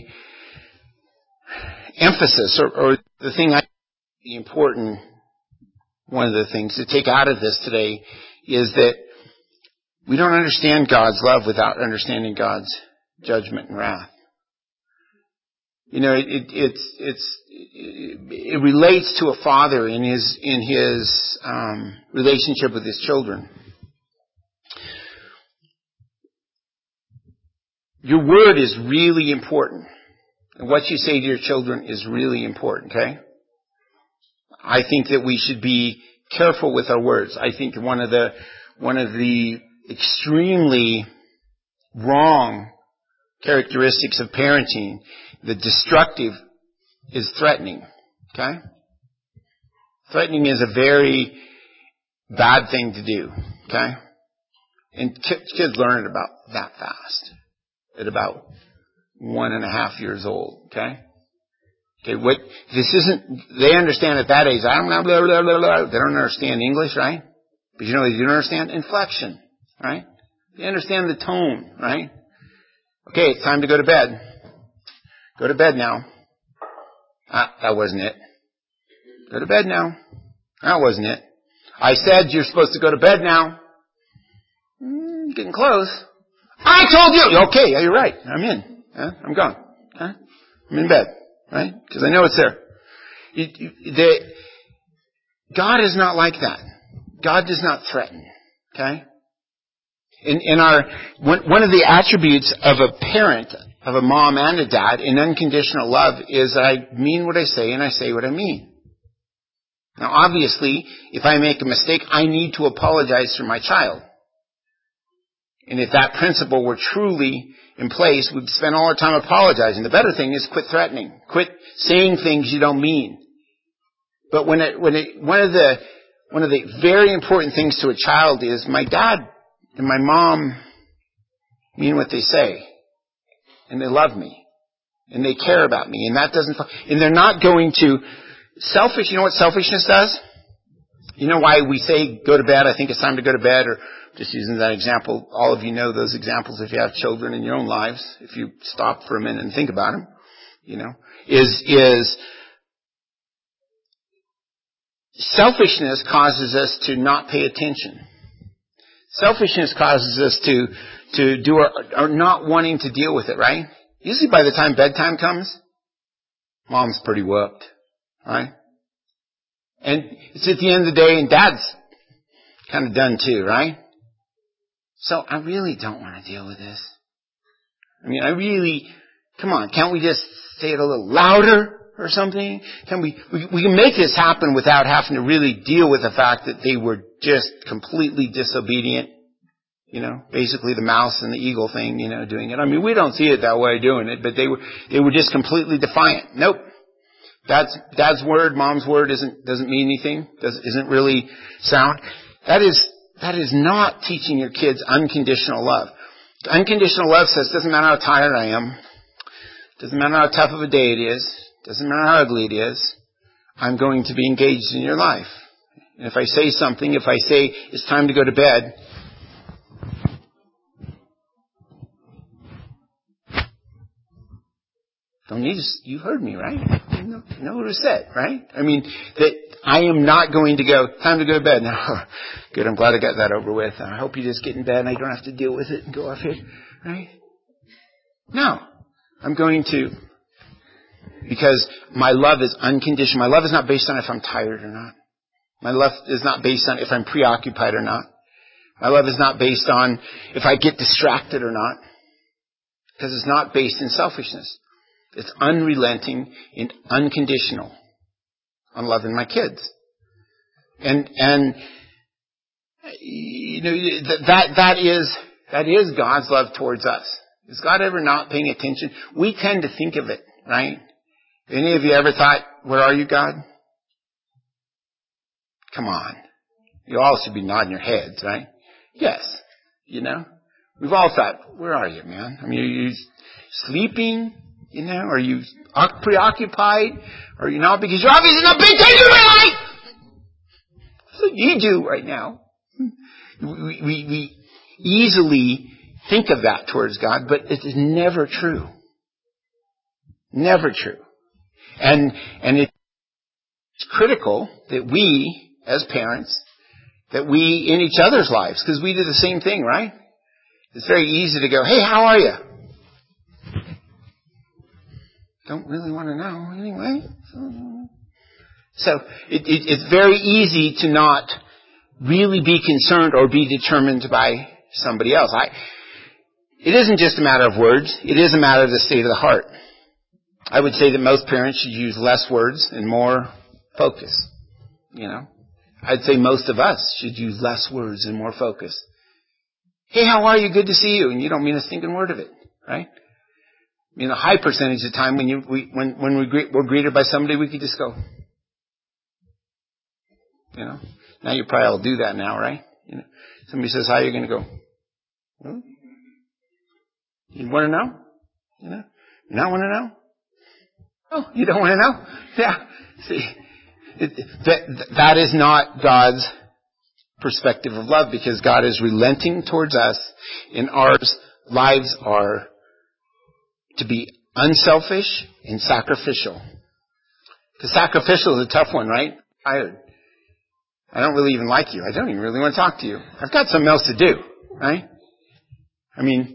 emphasis, or the thing I think is important, one of the things to take out of this today, is that we don't understand God's love without understanding God's judgment and wrath. You know, it relates to a father in his relationship with his children. Your word is really important. And what you say to your children is really important, okay? I think that we should be careful with our words. I think one of the extremely wrong characteristics of parenting, the destructive, is threatening, okay? Threatening is a very bad thing to do, okay? And kids learn it about that fast. At about 1.5 years old, okay? Okay, they understand at that age, blah, blah, blah, blah, blah. They don't understand English, right? But you know what they do understand? Inflection, right? They understand the tone, right? Okay, it's time to go to bed. Go to bed now. That wasn't it. Go to bed now. That wasn't it. I said you're supposed to go to bed now. Getting close. I told you! Okay, yeah, you're right. I'm in. I'm gone. I'm in bed. Right? Because I know it's there. God is not like that. God does not threaten. Okay? One of the attributes of a parent, of a mom and a dad, in unconditional love is I mean what I say and I say what I mean. Now obviously, if I make a mistake, I need to apologize for my child. And if that principle were truly in place, we'd spend all our time apologizing. The better thing is quit threatening. Quit saying things you don't mean. But one of the very important things to a child is my dad and my mom mean what they say. And they love me. And they care about me. And they're not going to, you know what selfishness does? You know why we say go to bed, I think it's time to go to bed, or just using that example, all of you know those examples if you have children in your own lives, if you stop for a minute and think about them, you know, is selfishness causes us to not pay attention. Selfishness causes us to do our not wanting to deal with it, right? Usually by the time bedtime comes, mom's pretty whooped, right? And it's at the end of the day and dad's kind of done too, right? So I really don't want to deal with this. I mean, come on, can't we just say it a little louder or something? We can make this happen without having to really deal with the fact that they were just completely disobedient. You know, basically the mouse and the eagle thing, you know, doing it. I mean, we don't see it that way doing it, but they were just completely defiant. Nope. Dad's word, mom's word doesn't mean anything, isn't really sound. That is not teaching your kids unconditional love. Unconditional love says, doesn't matter how tired I am, doesn't matter how tough of a day it is, doesn't matter how ugly it is, I'm going to be engaged in your life. And if I say something, if I say it's time to go to bed, you heard me, right? You know what was said, right? I mean, that I am not going to go, time to go to bed. Now, good, I'm glad I got that over with. I hope you just get in bed and I don't have to deal with it and go off here, right? No. I'm going to, because my love is unconditional. My love is not based on if I'm tired or not. My love is not based on if I'm preoccupied or not. My love is not based on if I get distracted or not. Because it's not based in selfishness. It's unrelenting and unconditional on loving my kids. And you know, that is God's love towards us. Is God ever not paying attention? We tend to think of it, right? Any of you ever thought, where are you, God? Come on. You all should be nodding your heads, right? Yes. You know? We've all thought, where are you, man? I mean, are you sleeping? You know? Are you preoccupied? Are you not? Because you're obviously not paying attention to my life! That's what you do right now. We easily think of that towards God, but it is never true. Never true. And it's critical that we, as parents, that we in each other's lives, because we do the same thing, right? It's very easy to go, hey, how are you? Don't really want to know anyway. So it's very easy to not really be concerned or be determined by somebody else. It isn't just a matter of words. It is a matter of the state of the heart. I would say that most parents should use less words and more focus. You know, I'd say most of us should use less words and more focus. Hey, how are you? Good to see you. And you don't mean a stinking word of it, right? I mean, a high percentage of the time when we're greeted by somebody, we could just go. You know, now you probably all do that now, right? You know, somebody says hi, you're going to go. Hmm? You want to know? You know, you not want to know? Oh, you don't want to know? Yeah. See, that is not God's perspective of love, because God is relenting towards us, and our lives are to be unselfish and sacrificial. Because sacrificial is a tough one, right? I don't really even like you. I don't even really want to talk to you. I've got something else to do, right? I mean,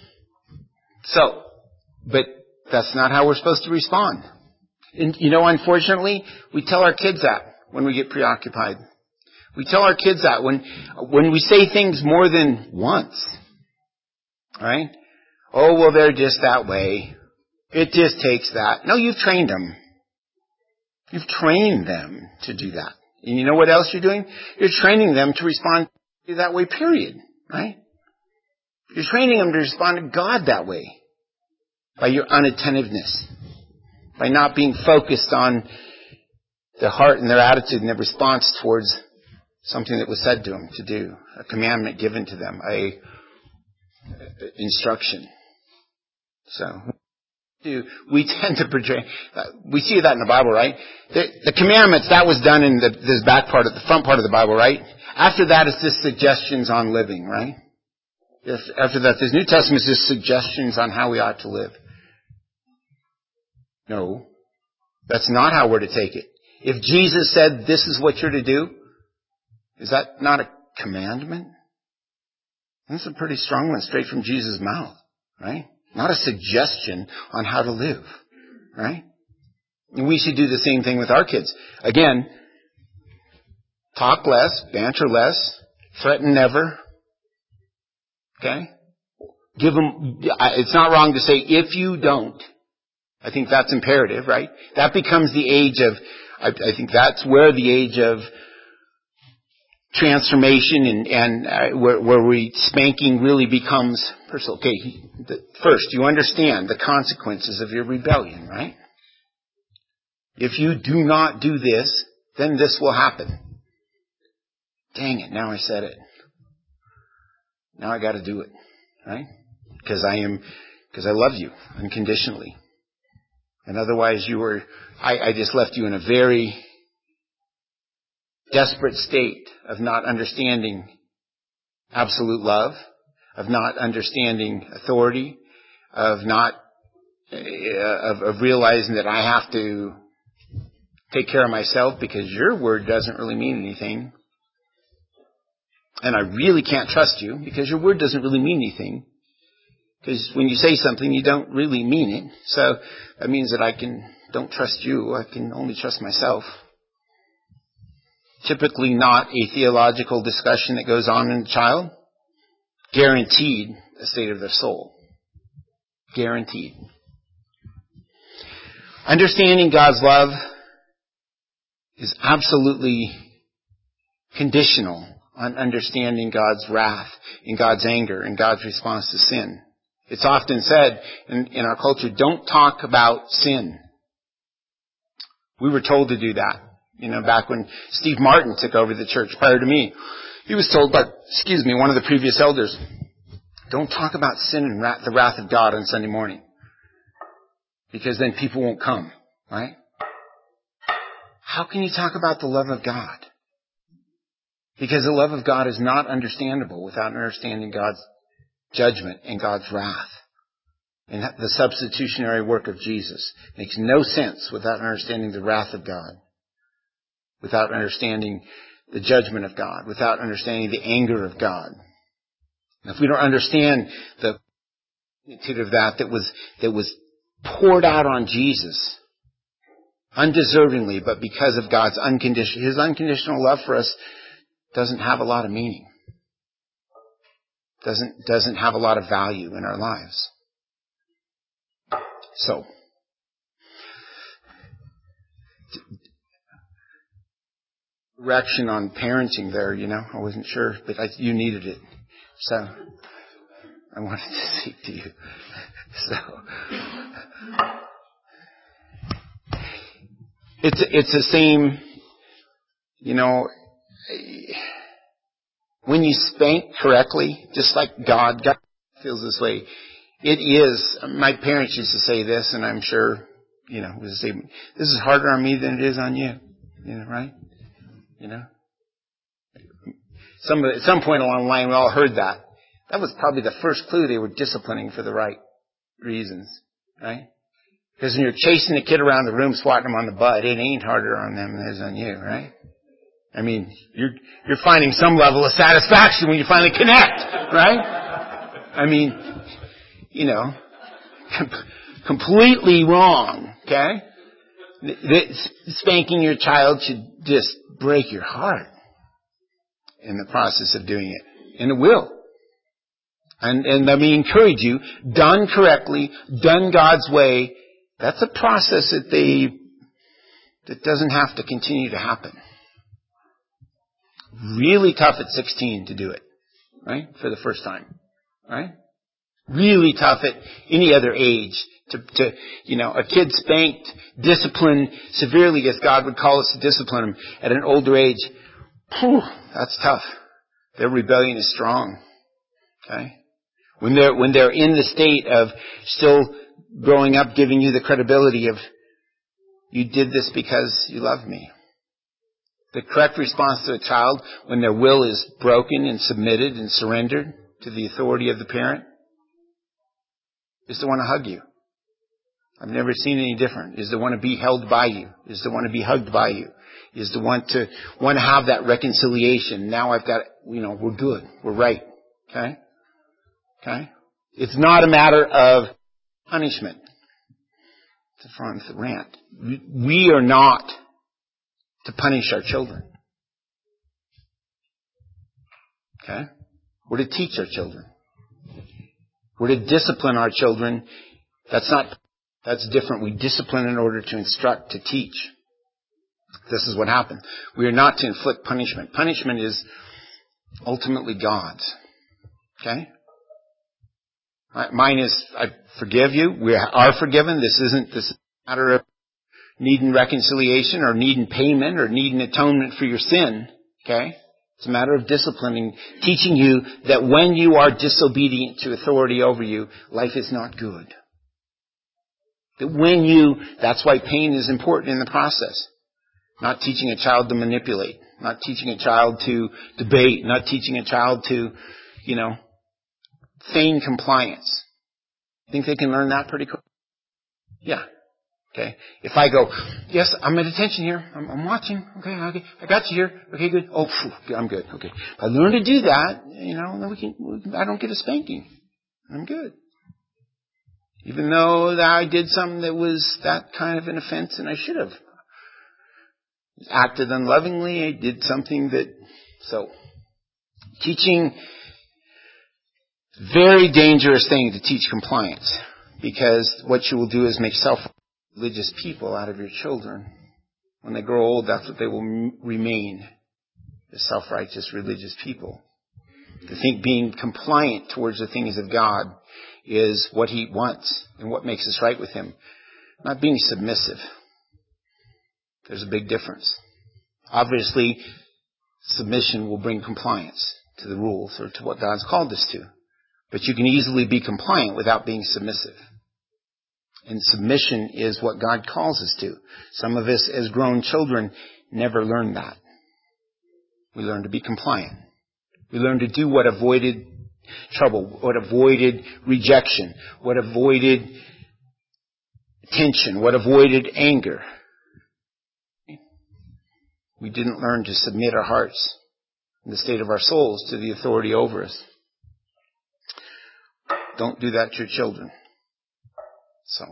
but that's not how we're supposed to respond. And, you know, unfortunately, we tell our kids that when we get preoccupied. We tell our kids that when we say things more than once. Right? Oh, well, they're just that way. It just takes that. No, you've trained them. You've trained them to do that. And you know what else you're doing? You're training them to respond that way, period. Right? You're training them to respond to God that way. By your unattentiveness. By not being focused on their heart and their attitude and their response towards something that was said to them to do. A commandment given to them. A instruction. So, we tend to portray, we see that in the Bible, right? The commandments, that was done in this back part of the front part of the Bible, right? After that, it's just suggestions on living, right? After that, this New Testament is just suggestions on how we ought to live. No, that's not how we're to take it. If Jesus said, this is what you're to do, is that not a commandment? That's a pretty strong one straight from Jesus' mouth, right? Not a suggestion on how to live, right? And we should do the same thing with our kids. Again, talk less, banter less, threaten never, okay? Give them, it's not wrong to say, if you don't. I think that's imperative, right? That becomes the age of, I think that's where the age of transformation and where spanking really becomes personal. Okay, first, you understand the consequences of your rebellion, right? If you do not do this, then this will happen. Dang it, now I said it. Now I gotta do it, right? Because I love you unconditionally. And otherwise I just left you in a very desperate state of not understanding absolute love, of not understanding authority, of realizing that I have to take care of myself because your word doesn't really mean anything. And I really can't trust you because your word doesn't really mean anything. Because when you say something, you don't really mean it. So that means that I don't trust you. I can only trust myself. Typically not a theological discussion that goes on in a child. Guaranteed a state of their soul. Guaranteed. Understanding God's love is absolutely conditional on understanding God's wrath and God's anger and God's response to sin. It's often said in our culture, don't talk about sin. We were told to do that. Back when Steve Martin took over the church prior to me, he was told by, one of the previous elders, don't talk about sin and the wrath of God on Sunday morning. Because then people won't come, right? How can you talk about the love of God? Because the love of God is not understandable without understanding God's judgment and God's wrath. And the substitutionary work of Jesus makes no sense without understanding the wrath of God, without understanding the judgment of God, without understanding the anger of God. If we don't understand the magnitude of that was poured out on Jesus, undeservingly, but because of God's His unconditional love for us doesn't have a lot of meaning. Doesn't have a lot of value in our lives. So, direction on parenting there, I wasn't sure, but you needed it. So, I wanted to speak to you. So, it's the same, when you spank correctly, just like God feels this way. It is, my parents used to say this, and I'm sure, would say, this is harder on me than it is on you. Right? At some point along the line, we all heard that. That was probably the first clue they were disciplining for the right reasons. Right? Because when you're chasing a kid around the room, swatting them on the butt, it ain't harder on them than it is on you, right? I mean, you're finding some level of satisfaction when you finally connect, right? I mean, completely wrong, okay? Spanking your child should just break your heart in the process of doing it. And it will. And let me encourage you, done correctly, done God's way, that's a process that doesn't have to continue to happen. Really tough at 16 to do it, right? For the first time, right? Really tough at any other age to a kid spanked, disciplined severely, as God would call us to discipline them at an older age. Whew, that's tough. Their rebellion is strong. Okay? When they're in the state of still growing up, giving you the credibility of, you did this because you love me. The correct response to a child when their will is broken and submitted and surrendered to the authority of the parent is to want to hug you. I've never seen any different. Is to want to be held by you. Is to want to be hugged by you. Is to want to have that reconciliation. Now I've got, we're good. We're right. Okay? Okay? It's not a matter of punishment. It's a front rant. We are not to punish our children. Okay? We're to teach our children. We're to discipline our children. That's different. We discipline in order to instruct, to teach. This is what happened. We are not to inflict punishment. Punishment is ultimately God's. Okay? Mine is, I forgive you. We are forgiven. This isn't a matter of needing reconciliation or needing payment or needing atonement for your sin. Okay? It's a matter of disciplining, teaching you that when you are disobedient to authority over you, life is not good. That's why pain is important in the process. Not teaching a child to manipulate. Not teaching a child to debate. Not teaching a child to, feign compliance. Think they can learn that pretty quick? Yeah. Okay. If I go, yes, I'm at attention here. I'm watching. Okay. I got you here. Okay, good. Oh, phew, I'm good. Okay. If I learn to do that, then I don't get a spanking. I'm good. Even though I did something that was that kind of an offense and I should have acted unlovingly, I did something teaching, very dangerous thing to teach compliance, because what you will do is make self-religious people out of your children. When they grow old, that's what they will remain, the self-righteous religious people. To think being compliant towards the things of God is what He wants and what makes us right with Him. Not being submissive. There's a big difference. Obviously, submission will bring compliance to the rules or to what God's called us to. But you can easily be compliant without being submissive. And submission is what God calls us to. Some of us as grown children never learned that. We learn to be compliant. We learn to do what avoided trouble, what avoided rejection, what avoided tension, what avoided anger. We didn't learn to submit our hearts and the state of our souls to the authority over us. Don't do that to your children. So,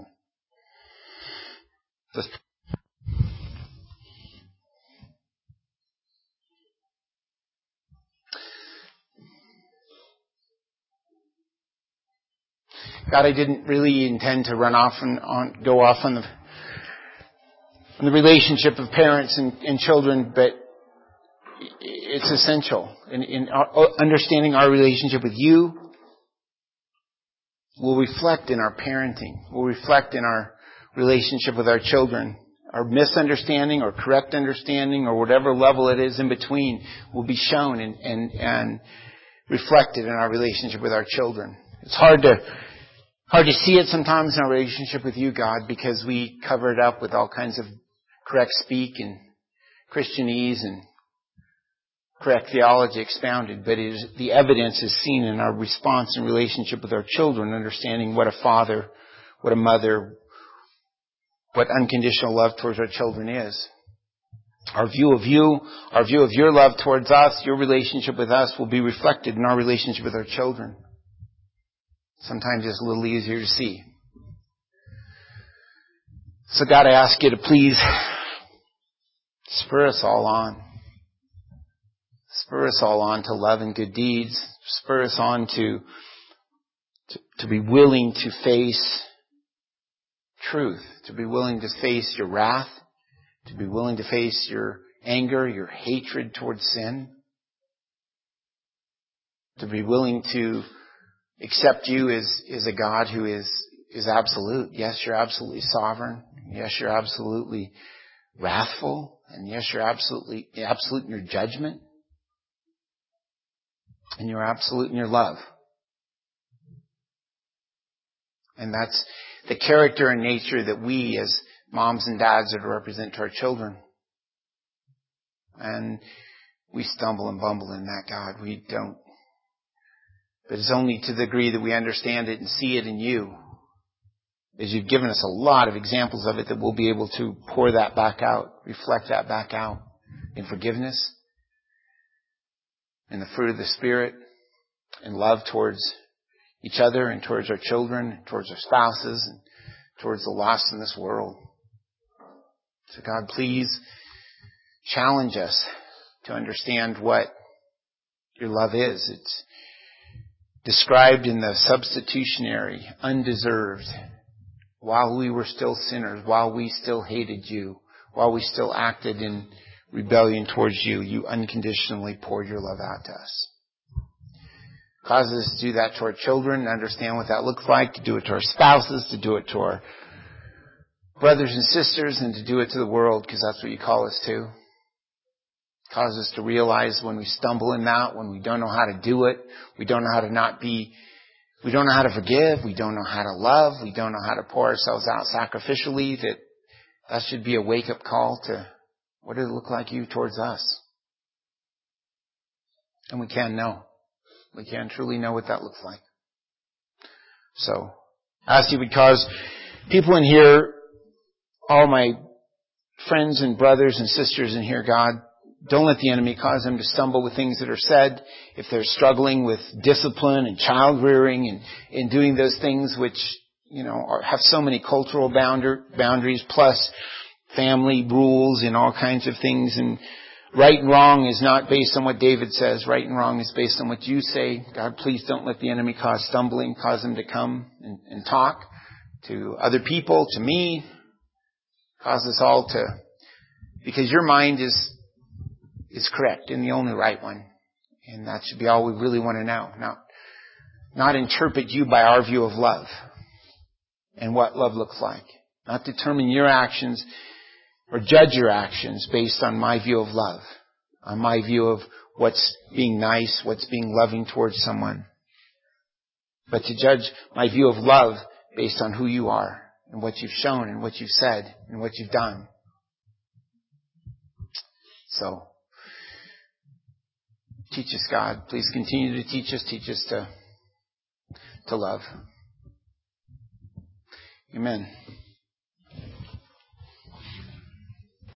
God, I didn't really intend to run off and go off on the relationship of parents and children, but it's essential in understanding our relationship with you. Will reflect in our parenting, will reflect in our relationship with our children. Our misunderstanding or correct understanding or whatever level it is in between will be shown and reflected in our relationship with our children. It's hard to see it sometimes in our relationship with you, God, because we cover it up with all kinds of correct speak and Christianese and correct theology expounded, but the evidence is seen in our response and relationship with our children, understanding what a father, what a mother, what unconditional love towards our children is. Our view of you, our view of your love towards us, your relationship with us will be reflected in our relationship with our children. Sometimes it's a little easier to see. So God, I ask you to please spur us all on. Spur us all on to love and good deeds. Spur us on to be willing to face truth, to be willing to face your wrath, to be willing to face your anger, your hatred towards sin, to be willing to accept you as a God who is absolute. Yes, you're absolutely sovereign. Yes, you're absolutely wrathful. And yes, you're absolute in your judgment. And you're absolute in your love. And that's the character and nature that we as moms and dads are to represent to our children. And we stumble and bumble in that, God. We don't. But it's only to the degree that we understand it and see it in you. As you've given us a lot of examples of it, that we'll be able to pour that back out, reflect that back out in forgiveness, in the fruit of the Spirit, and love towards each other and towards our children, towards our spouses, and towards the lost in this world. So God, please challenge us to understand what your love is. It's described in the substitutionary, undeserved, while we were still sinners, while we still hated you, while we still acted in rebellion towards you, you unconditionally poured your love out to us. Cause us to do that to our children, understand what that looks like, to do it to our spouses, to do it to our brothers and sisters, and to do it to the world, because that's what you call us to. Cause us to realize when we stumble in that, when we don't know how to do it, we don't know how to we don't know how to forgive, we don't know how to love, we don't know how to pour ourselves out sacrificially, that should be a wake-up call to what does it look like you towards us? And we can know. We can truly know what that looks like. So, I ask you because people in here, all my friends and brothers and sisters in here, God, don't let the enemy cause them to stumble with things that are said. If they're struggling with discipline and child rearing and doing those things which, have so many cultural boundaries plus family rules and all kinds of things. And right and wrong is not based on what David says. Right and wrong is based on what you say. God, please don't let the enemy cause stumbling, cause them to come and talk to other people, to me. Cause us all to, because your mind is correct and the only right one. And that should be all we really want to know. not interpret you by our view of love and what love looks like. Not determine your actions or judge your actions based on my view of love, on my view of what's being nice, what's being loving towards someone. But to judge my view of love based on who you are and what you've shown and what you've said and what you've done. So, teach us, God. Please continue to teach us to love. Amen.